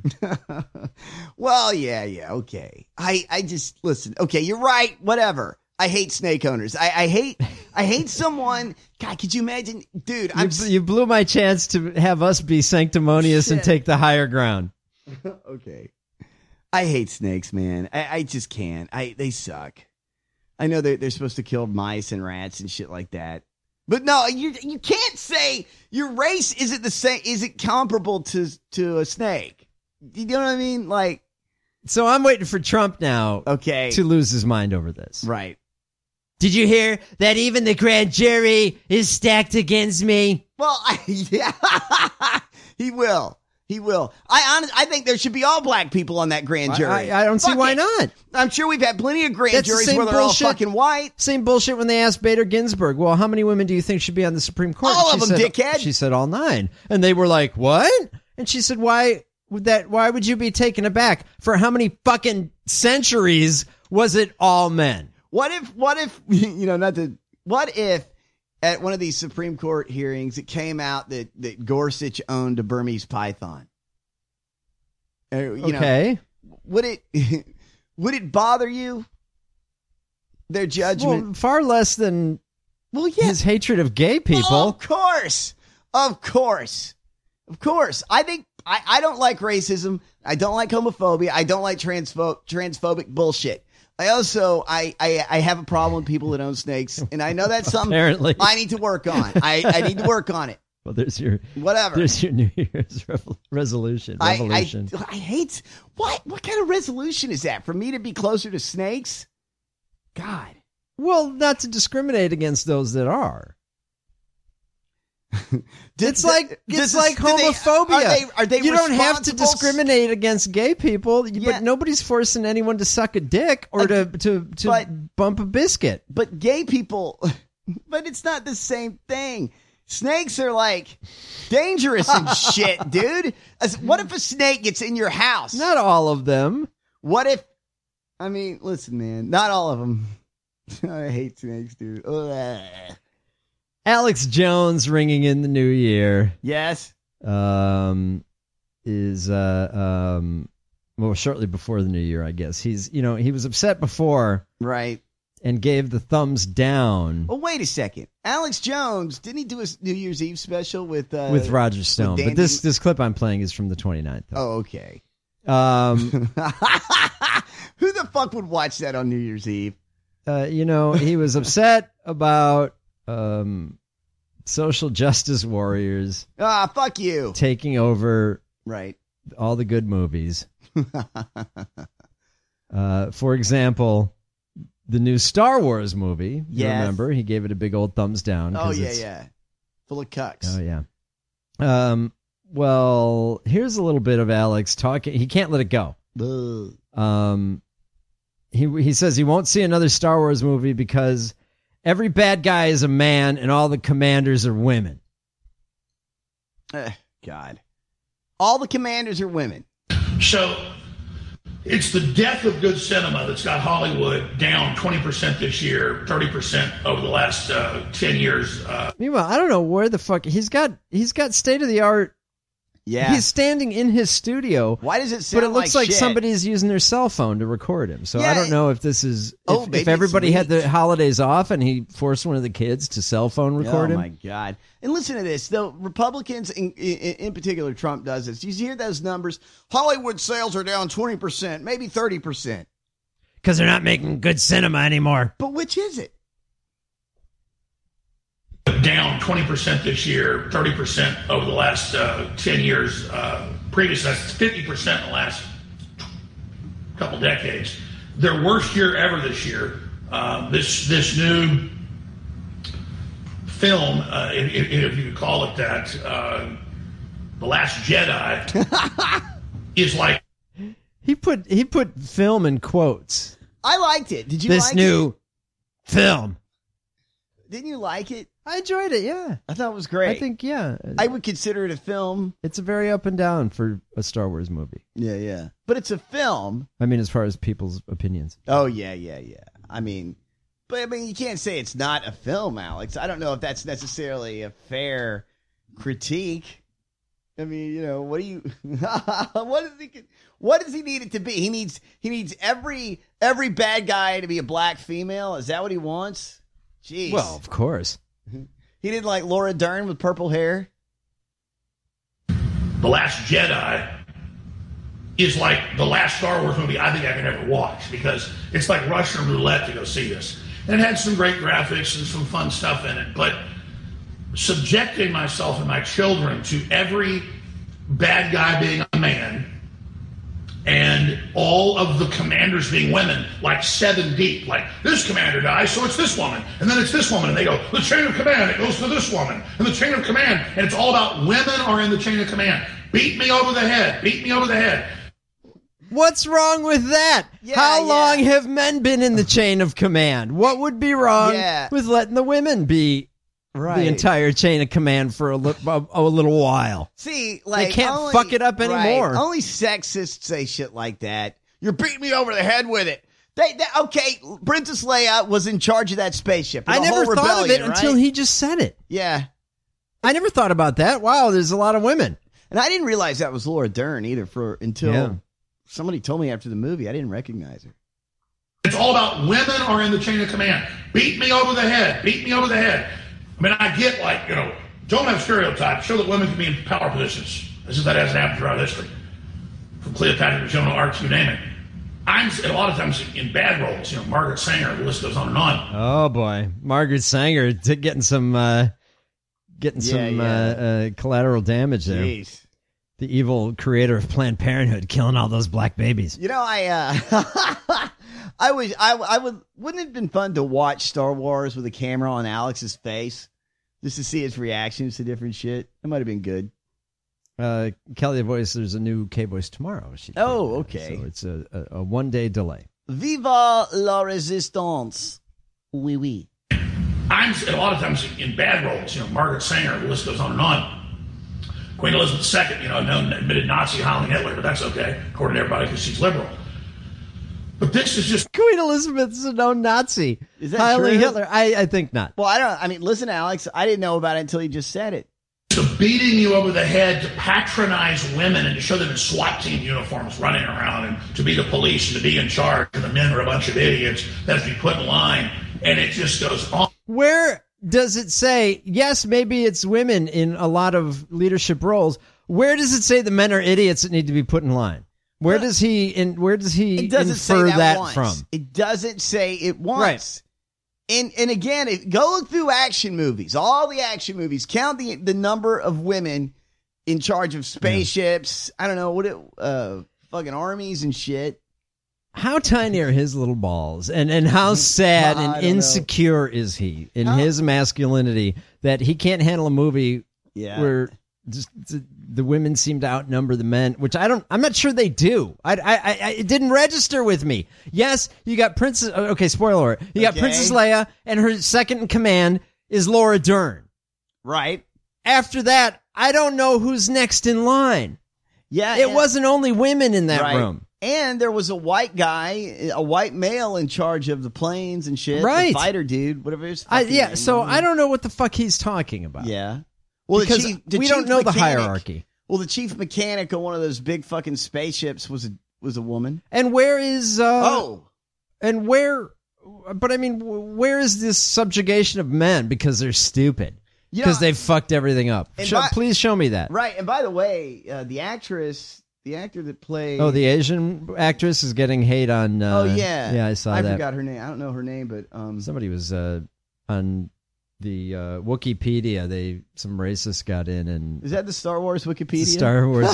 Well, yeah, okay. I just, listen, okay, you're right, whatever. I hate snake owners. I hate someone. God, could you imagine? Dude, you blew my chance to have us be sanctimonious and take the higher ground. Okay. I hate snakes, man. I just can't. They suck. I know they're supposed to kill mice and rats and shit like that. But no, you can't say your race isn't the same, isn't comparable to a snake. You know what I mean? Like, so I'm waiting for Trump now to lose his mind over this. Right. Did you hear that even the grand jury is stacked against me? Well, yeah, he will. He will. I think there should be all black people on that grand jury. I don't see why not. I'm sure we've had plenty of grand juries where they're all fucking white. Same bullshit when they asked Bader Ginsburg, well, how many women do you think should be on the Supreme Court? All of them, dickhead. She said all 9. And they were like, what? And she said, why would you be taken aback? For how many fucking centuries was it all men? What if, what if at one of these Supreme Court hearings, it came out that Gorsuch owned a Burmese python? Okay. Would it bother you? Their judgment? Well, far less than his hatred of gay people. Oh, of course. I think I don't like racism. I don't like homophobia. I don't like transphobic bullshit. I also, I have a problem with people that own snakes, and I know that's something Apparently. I need to work on. I need to work on it. Well, there's your New Year's resolution. Revolution. I hate what kind of resolution is that for me to be closer to snakes? God. Well, not to discriminate against those that are. It's like homophobia. Are they you don't have to discriminate against gay people, but nobody's forcing anyone to suck a dick or to bump a biscuit. But gay people, but it's not the same thing. Snakes are like dangerous and shit, dude. What if a snake gets in your house? Not all of them. What if? I mean, listen, man, not all of them. I hate snakes, dude. Ugh. Alex Jones ringing in the new year. Yes. Shortly before the new year, I guess. He was upset before. Right. And gave the thumbs down. Oh, wait a second. Alex Jones, didn't he do a New Year's Eve special with Roger Stone? But this clip I'm playing is from the 29th. Oh, okay. Who the fuck would watch that on New Year's Eve? He was upset about social justice warriors. Fuck you. Taking over all the good movies. For example, the new Star Wars movie. You remember? He gave it a big old thumbs down. Oh, yeah. Full of cucks. Oh, yeah. Well, here's a little bit of Alex talking. He can't let it go. He says he won't see another Star Wars movie because every bad guy is a man and all the commanders are women. God. All the commanders are women. So it's the death of good cinema that's got Hollywood down 20% this year, 30% over the last 10 years. Meanwhile, I don't know where the fuck he's got state-of-the-art. Yeah. He's standing in his studio. Why does it sound But it looks like shit? somebody's using their cell phone to record him. So I don't know if this is if everybody had the holidays off and he forced one of the kids to cell phone record him. Oh my God. And listen to this, though. Republicans, in particular, Trump does this. You hear those numbers? Hollywood sales are down 20%, maybe 30%. Because they're not making good cinema anymore. But which is it? Down 20% this year, 30% over the last 10 years. Previous, that's 50% in the last couple decades. Their worst year ever this year. This new film, if you could call it that, The Last Jedi, is like... He put film in quotes. I liked it. Did you like it? This new film. Didn't you like it? I enjoyed it, yeah. I thought it was great. I think, yeah. I would consider it a film. It's a very up and down for a Star Wars movie. Yeah. But it's a film. I mean, as far as people's opinions. Oh, yeah. I mean, you can't say it's not a film, Alex. I don't know if that's necessarily a fair critique. I mean, what do you, what does he need it to be? He needs every bad guy to be a black female. Is that what he wants? Jeez. Well, of course. He didn't like Laura Dern with purple hair. The Last Jedi is like the last Star Wars movie I think I can ever watch because it's like Russian roulette to go see this. And it had some great graphics and some fun stuff in it, but subjecting myself and my children to every bad guy being a man and all of the commanders being women, like 7 deep. Like, this commander dies, so it's this woman. And then it's this woman. And they go, the chain of command, it goes to this woman. And the chain of command. And it's all about women are in the chain of command. Beat me over the head. Beat me over the head. What's wrong with that? How long have men been in the chain of command? What would be wrong with letting the women be the entire chain of command for a little while? See, like, they can't fuck it up anymore. Right. Only sexists say shit like that. You're beating me over the head with it. Okay, Princess Leia was in charge of that spaceship. I never thought of it until he just said it. Yeah. I never thought about that. Wow, there's a lot of women. And I didn't realize that was Laura Dern either until somebody told me after the movie. I didn't recognize her. It's all about women are in the chain of command. Beat me over the head. Beat me over the head. I mean, I get, like, don't have stereotypes. Show that women can be in power positions. This is that hasn't happened throughout history. From Cleopatra to Joan of Arc, you name it. I'm a lot of times in bad roles. Margaret Sanger. The list goes on and on. Oh boy, Margaret Sanger getting some collateral damage there. Jeez. The evil creator of Planned Parenthood killing all those black babies. I wouldn't it have been fun to watch Star Wars with a camera on Alex's face just to see his reactions to different shit? That might have been good. Kelly Voice, there's a new K-Voice tomorrow. Okay. So it's a one-day delay. Viva la Resistance. Oui, oui. I'm a lot of times in bad roles. Margaret Sanger. The list goes on and on. Queen Elizabeth II, known admitted Nazi, Heil Hitler, but that's okay, according to everybody, because she's liberal. But this is just... Queen Elizabeth is a known Nazi. Is that true? Hitler? I think not. Well, listen, Alex, I didn't know about it until you just said it. So beating you over the head to patronize women and to show them in SWAT team uniforms running around and to be the police and to be in charge, and the men are a bunch of idiots that have to be put in line, and it just goes on. Where does it say, yes, maybe it's women in a lot of leadership roles. Where does it say the men are idiots that need to be put in line? Where does he infer that from? It doesn't say it once. Right. And again, go look through action movies, all the action movies, count the number of women in charge of spaceships. I don't know, fucking armies and shit. How tiny are his little balls, and how sad and insecure is he in his masculinity that he can't handle a movie where just the women seem to outnumber the men, which I'm not sure they do. It didn't register with me. Yes, you got Princess. Okay, spoiler alert. You got Princess Leia, and her second in command is Laura Dern. Right. After that, I don't know who's next in line. Yeah, it wasn't only women in that room. And there was a white guy, a white male in charge of the planes and shit. Right. The fighter dude, whatever his fucking name so was. I don't know what the fuck he's talking about. Yeah. Well, because we don't know the hierarchy. Well, the chief mechanic on one of those big fucking spaceships was a woman. And where is... And where... But I mean, where is this subjugation of men because they're stupid? Because they've fucked everything up. Please show me that. Right. And by the way, the actor that played... Oh, the Asian actress is getting hate on... yeah. Yeah, I saw that. I forgot her name. I don't know her name, but... Somebody was on the Wikipedia. Some racist got in and... Is that the Star Wars Wikipedia? Star Wars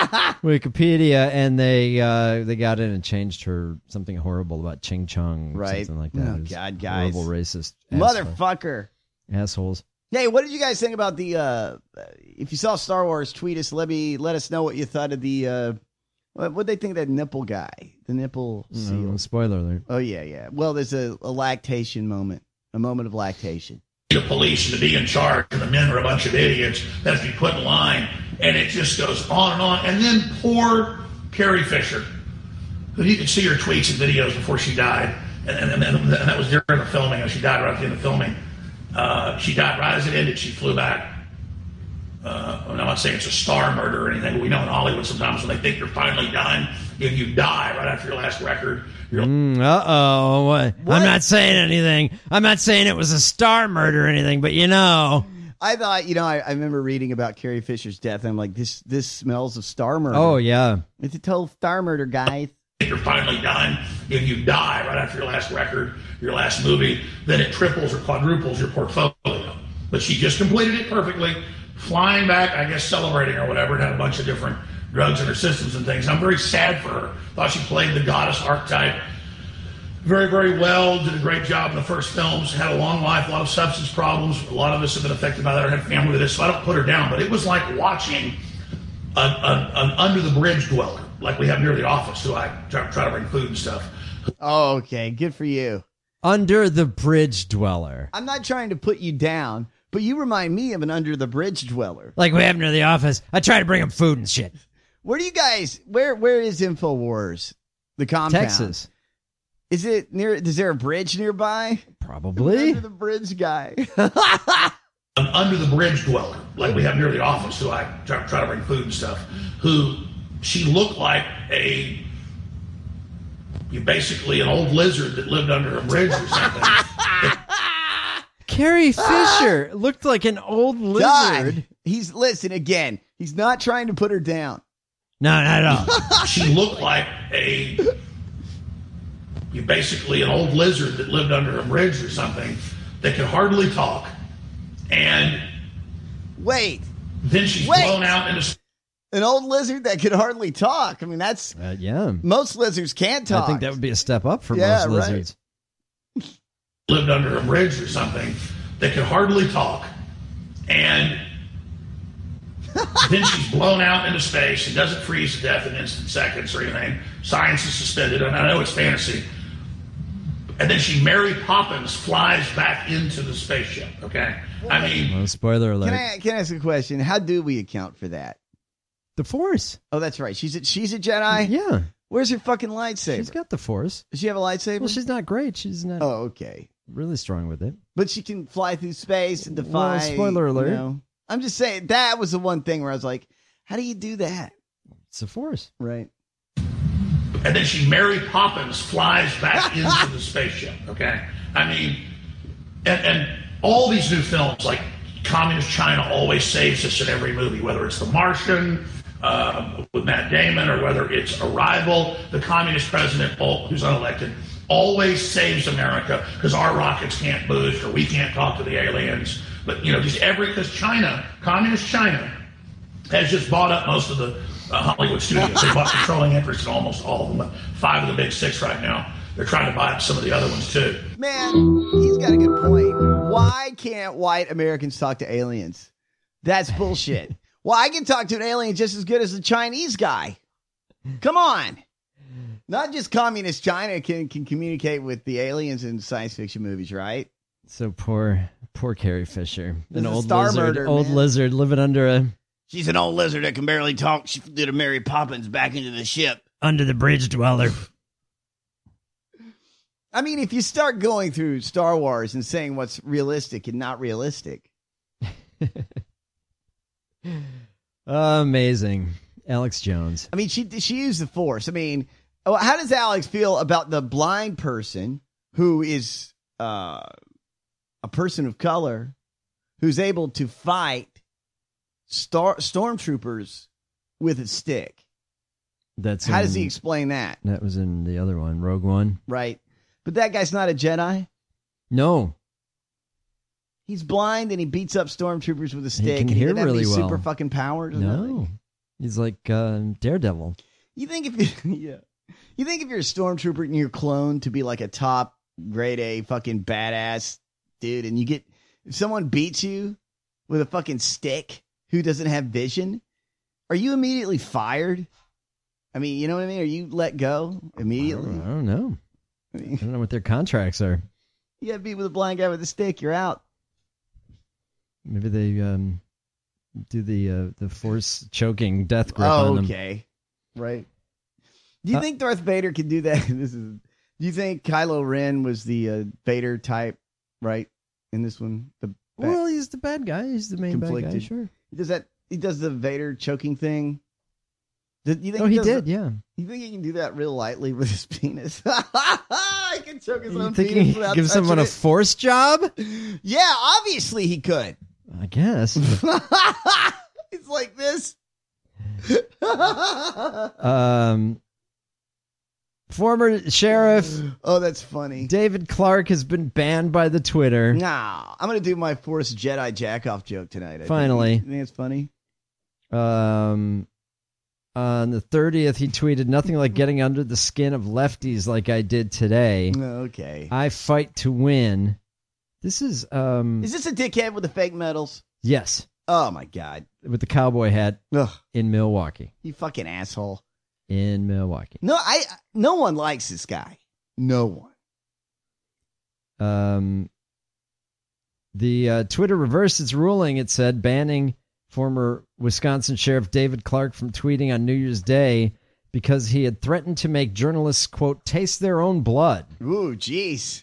Wikipedia, and they got in and changed her something horrible about Ching Chong or something like that. Oh, God, guys. Horrible racist Motherfucker. Assholes. Hey, what did you guys think about the, if you saw Star Wars, tweet us, let us know what you thought of the, what'd they think of that nipple guy? The nipple seal. Spoiler alert. Oh, yeah. Well, there's a lactation moment, a moment of lactation. The police to be in charge, and the men are a bunch of idiots that have to be put in line, and it just goes on and on. And then poor Carrie Fisher, who you could see her tweets and videos before she died, and that was during the filming, and she died right at the end of filming. She died right as it ended. She flew back. I'm not saying it's a star murder or anything, but we know in Hollywood sometimes when they think you're finally done, you die right after your last record. Uh-oh. I'm not saying anything. I'm not saying it was a star murder or anything, but I thought, I remember reading about Carrie Fisher's death, and I'm like, this smells of star murder. Oh, yeah. It's a total star murder, guys. You're finally done. If you die right after your last record, your last movie, then it triples or quadruples your portfolio. But she just completed it perfectly, flying back, I guess celebrating or whatever, and had a bunch of different drugs in her systems and things. I'm very sad for her. Thought she played the goddess archetype very, very well, did a great job in the first films, had a long life, a lot of substance problems. A lot of us have been affected by that or had family with this, so I don't put her down. But it was like watching an under the bridge dweller, like we have near the office, who I try to bring food and stuff. Oh, okay. Good for you. Under the bridge dweller. I'm not trying to put you down, but you remind me of an under the bridge dweller. Like we have near the office. I try to bring him food and shit. Where do you guys, where is InfoWars? The compound? Texas. Is it near, is there a bridge nearby? Probably. Under the bridge guy. An under the bridge dweller, like we have near the office, who I try to bring food and stuff, who she looked like basically an old lizard that lived under a bridge or something. Carrie Fisher looked like an old lizard. God. Listen again, he's not trying to put her down. No, not at all. She looked like basically an old lizard that lived under a bridge or something that could hardly talk. And then she's blown out into an old lizard that could hardly talk. I mean, that's most lizards can't talk. I think that would be a step up for most lizards. Lived under a bridge or something that could hardly talk. And then she's blown out into space and doesn't freeze to death in instant seconds or anything. Science is suspended, and I know it's fantasy. And then Mary Poppins flies back into the spaceship, okay? I mean... Well, spoiler alert. Can I ask a question? How do we account for that? The Force. Oh, that's right. She's a Jedi? Yeah. Where's her fucking lightsaber? She's got the Force. Does she have a lightsaber? Well, she's not great. She's not... Oh, okay. Really strong with it. But she can fly through space and defy... Well, spoiler alert. You know, I'm just saying, that was the one thing where I was like, how do you do that? It's the Force. Right. And then Mary Poppins flies back into the spaceship, okay? I mean, and all these new films, like Communist China always saves us in every movie, whether it's The Martian with Matt Damon or whether it's Arrival, the communist president, who's unelected, always saves America because our rockets can't boost or we can't talk to the aliens. But, you know, because communist China has just bought up most of the Hollywood studios. They bought controlling interest in almost all of them. 5 of the big 6 right now. They're trying to buy up some of the other ones too. Man, he's got a good point. Why can't white Americans talk to aliens? That's bullshit. Well, I can talk to an alien just as good as the Chinese guy. Come on. Not just communist China can communicate with the aliens in science fiction movies, right? So poor Carrie Fisher. An old lizard, lizard living under a... She's an old lizard that can barely talk. She did a Mary Poppins back into the ship. Under the bridge dweller. I mean, if you start going through Star Wars and saying what's realistic and not realistic. Amazing. Alex Jones. I mean, she used the Force. I mean, how does Alex feel about the blind person who is a person of color who's able to fight stormtroopers with a stick? How does he explain that? That was in the other one, Rogue One. Right. But that guy's not a Jedi? No. He's blind and he beats up stormtroopers with a stick. He can hear really well. Super fucking powers? No. He's like Daredevil. You think if you're a stormtrooper and you're cloned to be like a top grade A fucking badass dude, and if someone beats you with a fucking stick who doesn't have vision, are you immediately fired? I mean, you know what I mean? Are you let go immediately? I don't know. I don't know what their contracts are. You got beat with a blind guy with a stick, you're out. Maybe they do the Force choking death grip on them. Okay. Right. Do you think Darth Vader can do that? Do you think Kylo Ren was the Vader type, right? In this one? Well, he's the bad guy. He's the main bad guy, sure. He does the Vader choking thing. You think he did, yeah. You think he can do that real lightly with his penis? I can choke his own penis without touching it. Give someone a Force job? Yeah, obviously he could. I guess. It's like this. Former sheriff. Oh, that's funny. David Clark has been banned by the Twitter. Nah, I'm going to do my Force Jedi jack-off joke tonight. Finally. You think it's funny? On the 30th, he tweeted, "Nothing like getting under the skin of lefties like I did today. Okay. I fight to win." This is... Is this a dickhead with the fake medals? Yes. Oh, my God. With the cowboy hat in Milwaukee. You fucking asshole. In Milwaukee. No one likes this guy. No one. The Twitter reversed its ruling. It said banning former Wisconsin Sheriff David Clark from tweeting on New Year's Day because he had threatened to make journalists, quote, taste their own blood. Ooh, jeez.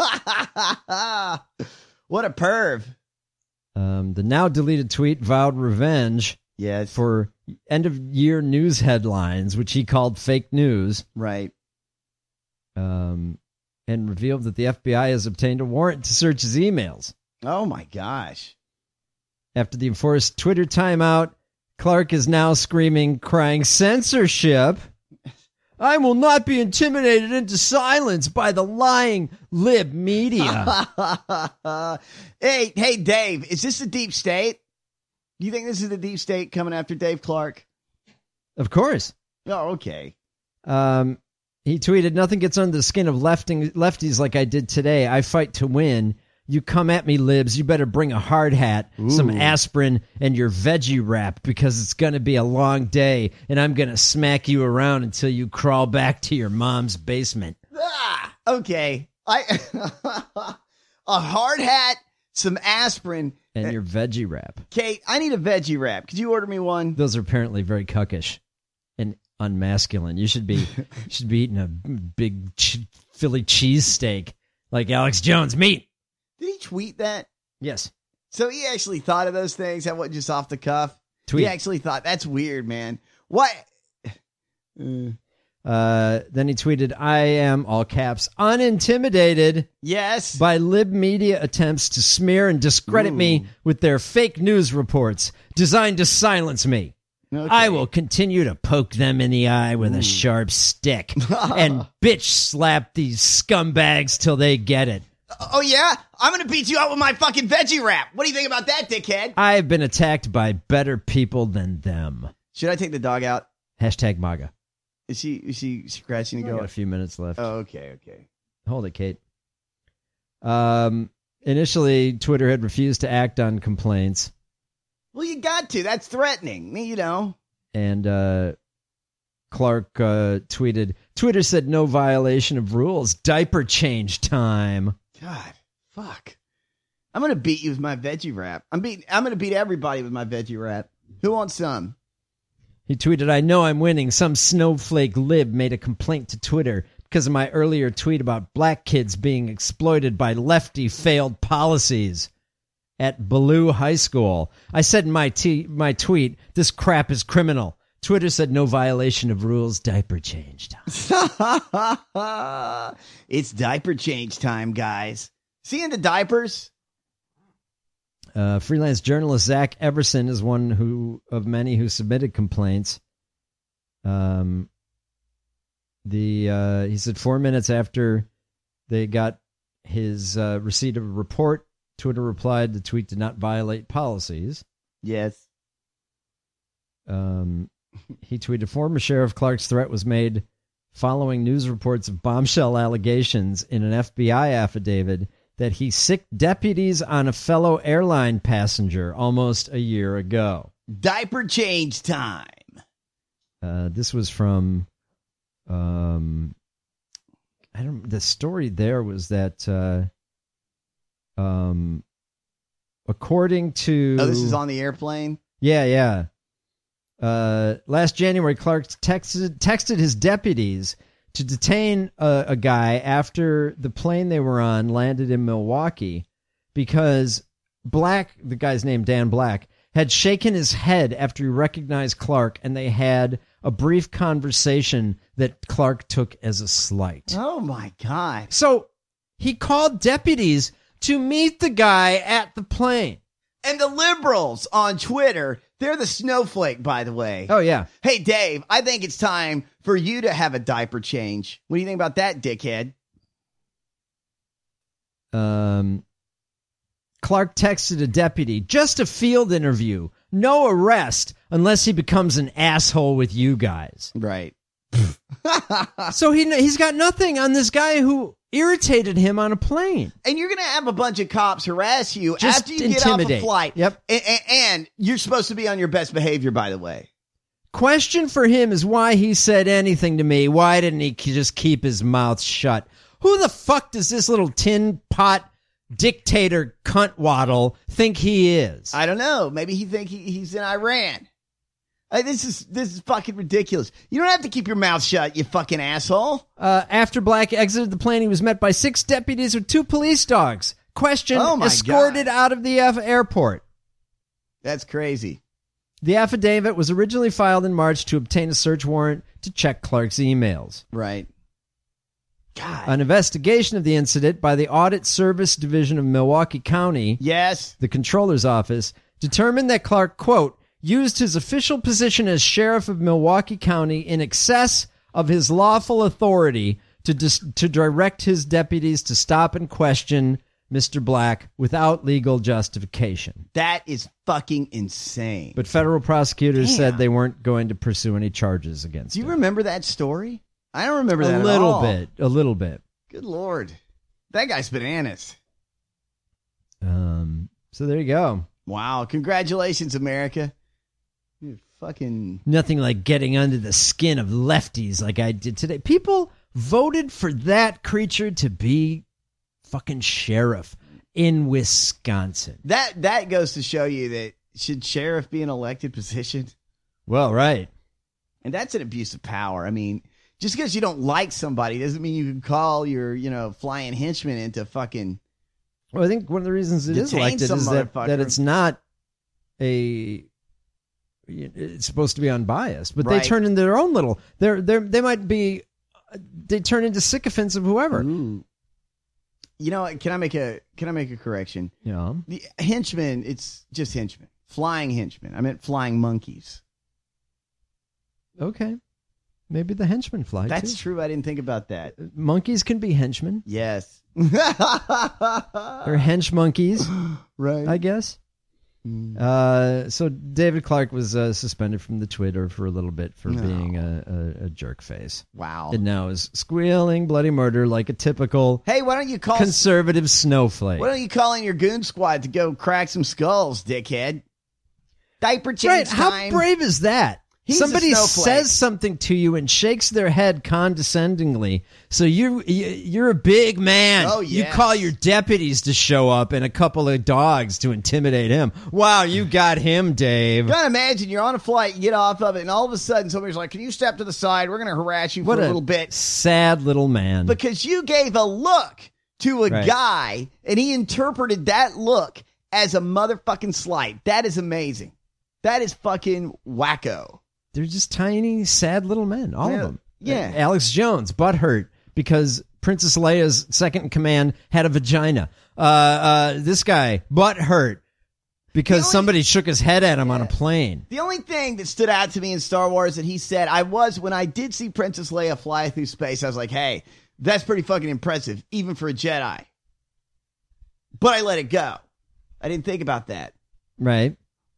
What a perv. The now deleted tweet vowed revenge for end-of-year news headlines, which he called fake news. Right. And revealed that the FBI has obtained a warrant to search his emails. Oh, my gosh. After the enforced Twitter timeout, Clark is now screaming, crying, censorship. I will not be intimidated into silence by the lying lib media. Hey, Dave, is this the deep state? Do you think this is the deep state coming after Dave Clark? Of course. Oh, okay. He tweeted, nothing gets under the skin of lefties like I did today. I fight to win. You come at me, libs. You better bring a hard hat, some aspirin, and your veggie wrap because it's going to be a long day, and I'm going to smack you around until you crawl back to your mom's basement. Okay. A hard hat, some aspirin. And your veggie wrap. Kate, I need a veggie wrap. Could you order me one? Those are apparently very cuckish and unmasculine. You should be eating a big Philly cheesesteak like Alex Jones. Meat. Did he tweet that? Yes. So he actually thought of those things. That wasn't just off the cuff. Tweet. He actually thought, that's weird, man. What? Then he tweeted, I am, all caps, unintimidated. Yes. By lib media attempts to smear and discredit me with their fake news reports designed to silence me. Okay. I will continue to poke them in the eye with a sharp stick and bitch slap these scumbags till they get it. Oh, yeah? I'm going to beat you up with my fucking veggie wrap. What do you think about that, dickhead? I've been attacked by better people than them. Should I take the dog out? Hashtag MAGA. Is she scratching to go? Got a few minutes left. Oh, okay. Hold it, Kate. Initially, Twitter had refused to act on complaints. Well, you got to. That's threatening. You know. And Clark tweeted, Twitter said no violation of rules. Diaper change time. God, fuck. I'm going to beat you with my veggie wrap. I'm going to beat everybody with my veggie wrap. Who wants some? He tweeted, I know I'm winning. Some snowflake lib made a complaint to Twitter because of my earlier tweet about black kids being exploited by lefty failed policies at Ballou High School. I said in my tweet, this crap is criminal. Twitter said no violation of rules. Diaper change time. It's diaper change time, guys. See into diapers? Freelance journalist Zach Everson is one of many who submitted complaints. He said 4 minutes after they got his receipt of a report, Twitter replied the tweet did not violate policies. Yes. He tweeted, former Sheriff Clark's threat was made following news reports of bombshell allegations in an FBI affidavit that he sicked deputies on a fellow airline passenger almost a year ago. Diaper change time. This was from, the story there was that, according to... Oh, this is on the airplane? Yeah. Last January, Clark texted his deputies to detain a guy after the plane they were on landed in Milwaukee because the guy's name Dan Black, had shaken his head after he recognized Clark, and they had a brief conversation that Clark took as a slight. Oh, my God. So he called deputies to meet the guy at the plane. And the liberals on Twitter, they're the snowflake, by the way. Oh, yeah. Hey, Dave, I think it's time for you to have a diaper change. What do you think about that, dickhead? Clark texted a deputy, just a field interview, no arrest unless he becomes an asshole with you guys. Right. So he's got nothing on this guy who irritated him on a plane. And you're going to have a bunch of cops harass you Just after you get off a flight. Yep. And you're supposed to be on your best behavior, by the way. Question for him is why he said anything to me. Why didn't he just keep his mouth shut? Who the fuck does this little tin pot dictator cuntwaddle think he is? I don't know. Maybe he think he's in Iran. This is fucking ridiculous. You don't have to keep your mouth shut, you fucking asshole. After Black exited the plane, he was met by 6 deputies with 2 police dogs. Question, escorted out of the airport. That's crazy. The affidavit was originally filed in March to obtain a search warrant to check Clark's emails. Right. God. An investigation of the incident by the Audit Service Division of Milwaukee County, yes, the controller's office, determined that Clark, quote, used his official position as sheriff of Milwaukee County in excess of his lawful authority to direct his deputies to stop and question Mr. Black without legal justification. That is fucking insane. But federal prosecutors said they weren't going to pursue any charges against him. Do you remember that story? I don't remember that at all. A little bit. Good Lord. That guy's bananas. So there you go. Wow. Congratulations, America. You're fucking... Nothing like getting under the skin of lefties like I did today. People voted for that creature to be fucking sheriff in Wisconsin. That goes to show you that should sheriff be an elected position? Well, right. And that's an abuse of power. I mean, just because you don't like somebody doesn't mean you can call your, flying henchman into fucking... Well, I think one of the reasons it is elected is that it's not it's supposed to be unbiased, but they turn into their own little... They turn into sycophants of whoever. Ooh. Can I make a correction? Yeah. The henchmen, it's just henchmen. Flying henchmen. I meant flying monkeys. Okay. Maybe the henchmen fly, That's too. true. I didn't think about that. Monkeys can be henchmen. Yes. They're hench monkeys. Right. I guess. So David Clark was suspended from the Twitter for a little bit for being a jerk face. Wow. And now is squealing bloody murder like a typical why don't you call conservative snowflake. Why don't you call in your goon squad to go crack some skulls, dickhead? Diaper change right. time. How brave is that? Somebody says something to you and shakes their head condescendingly. So you're a big man. Oh, yes. You call your deputies to show up and a couple of dogs to intimidate him. Wow, you got him, Dave. Gotta imagine you're on a flight, you get off of it, and all of a sudden somebody's like, "Can you step to the side? We're going to harass you for a little bit." Sad little man. Because you gave a look to a guy, and he interpreted that look as a motherfucking slight. That is amazing. That is fucking wacko. They're just tiny, sad little men, all of them. Yeah. Alex Jones, butthurt because Princess Leia's second in command had a vagina. This guy, butthurt because somebody shook his head at him on a plane. The only thing that stood out to me in Star Wars that he said, when I did see Princess Leia fly through space, I was like, hey, that's pretty fucking impressive, even for a Jedi. But I let it go. I didn't think about that. Right.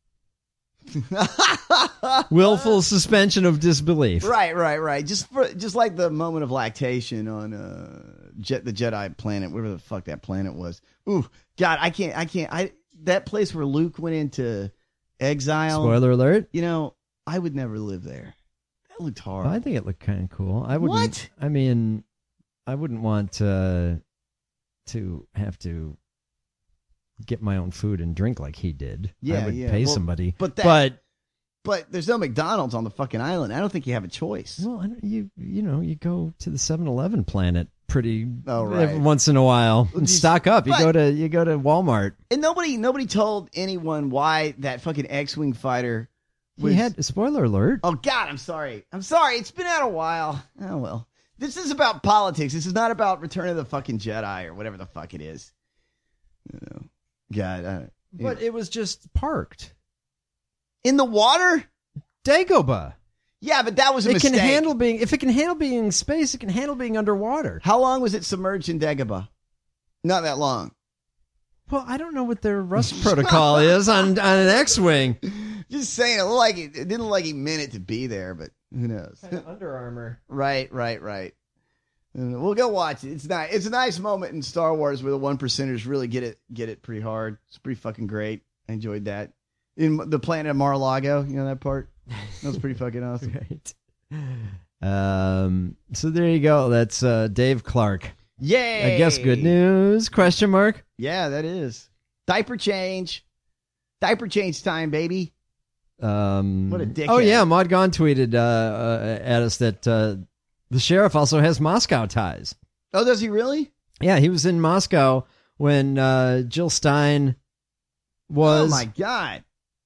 Willful suspension of disbelief. Right. Just like the moment of lactation on the Jedi planet, whatever the fuck that planet was. Ooh, God, I can't. That place where Luke went into exile. Spoiler alert. I would never live there. That looked horrible. I think it looked kind of cool. I wouldn't. What? I mean, I wouldn't want to have to get my own food and drink like he did. I would pay somebody. But there's no McDonald's on the fucking island. I don't think you have a choice. Well, you go to the 7-Eleven planet every once in a while and stock up. You go to Walmart. And nobody told anyone why that fucking X-Wing fighter He had a spoiler alert. Oh God, I'm sorry. It's been out a while. Oh well. This is about politics. This is not about Return of the fucking Jedi or whatever the fuck it is. God, but it was just parked in the water. Dagobah. Yeah, but that was a mistake. If it can handle being in space, it can handle being underwater. How long was it submerged in Dagobah? Not that long. Well, I don't know what their rust protocol is on an X-Wing. Just saying, it didn't look like he meant it to be there, but Who knows? Kind of Under Armour. Right. We'll go watch it. It's nice. It's a nice moment in Star Wars where the 1%ers really get it pretty hard. It's pretty fucking great. I enjoyed that. In the planet of Mar-a-Lago, you know that part? That was pretty fucking awesome. Right. So there you go. That's Dave Clark. Yay! I guess good news? Question mark? Yeah, that is. Diaper change. Diaper change time, baby. What a dickhead. Oh, yeah. Maud Gone tweeted at us that the sheriff also has Moscow ties. Oh, does he really? Yeah, he was in Moscow when Jill Stein was. Oh, my God.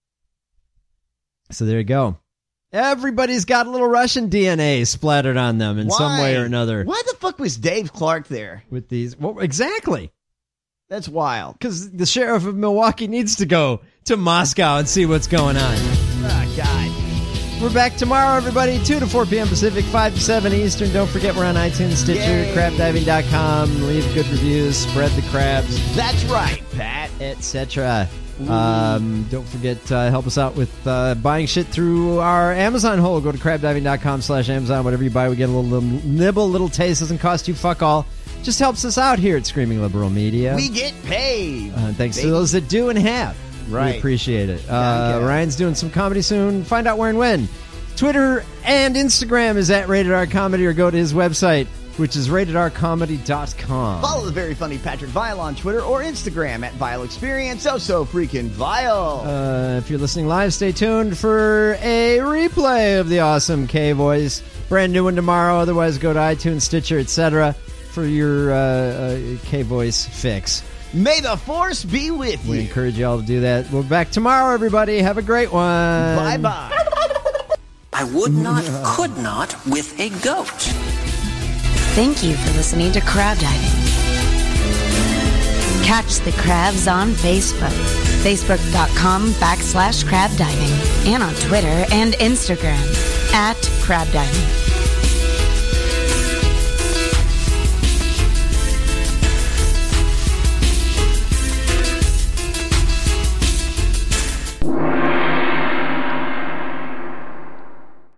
So there you go. Everybody's got a little Russian DNA splattered on them in some way or another. Why the fuck was Dave Clark there? With these. Well, exactly. That's wild. Because the sheriff of Milwaukee needs to go to Moscow and see what's going on. Oh, God. We're back tomorrow, everybody, 2 to 4 p.m. Pacific, 5 to 7 Eastern. Don't forget we're on iTunes, Stitcher, crabdiving.com. Leave good reviews, spread the crabs. That's right, Pat. Etc. Don't forget to help us out with buying shit through our Amazon hole. Go to crabdiving.com/Amazon. Whatever you buy, we get a little nibble, little taste. Doesn't cost you fuck all. Just helps us out here at Screaming Liberal Media. We get paid. Thanks to those that do and have. Right. We appreciate it. Ryan's doing some comedy soon. Find out where and when. Twitter and Instagram is at Rated R Comedy, or go to his website, which is ratedrcomedy.com. Follow the very funny Patrick Vile on Twitter or Instagram at Vile Experience. So freaking vile. If you're listening live, stay tuned for a replay of the awesome K-Voice. Brand new one tomorrow. Otherwise, go to iTunes, Stitcher, etc. for your K-Voice fix. May the force be with you. We encourage you all to do that. We're back tomorrow, everybody. Have a great one. Bye-bye. I would not, could not with a goat. Thank you for listening to Crab Diving. Catch the crabs on Facebook. Facebook.com/crabdiving. And on Twitter and Instagram @crabdiving.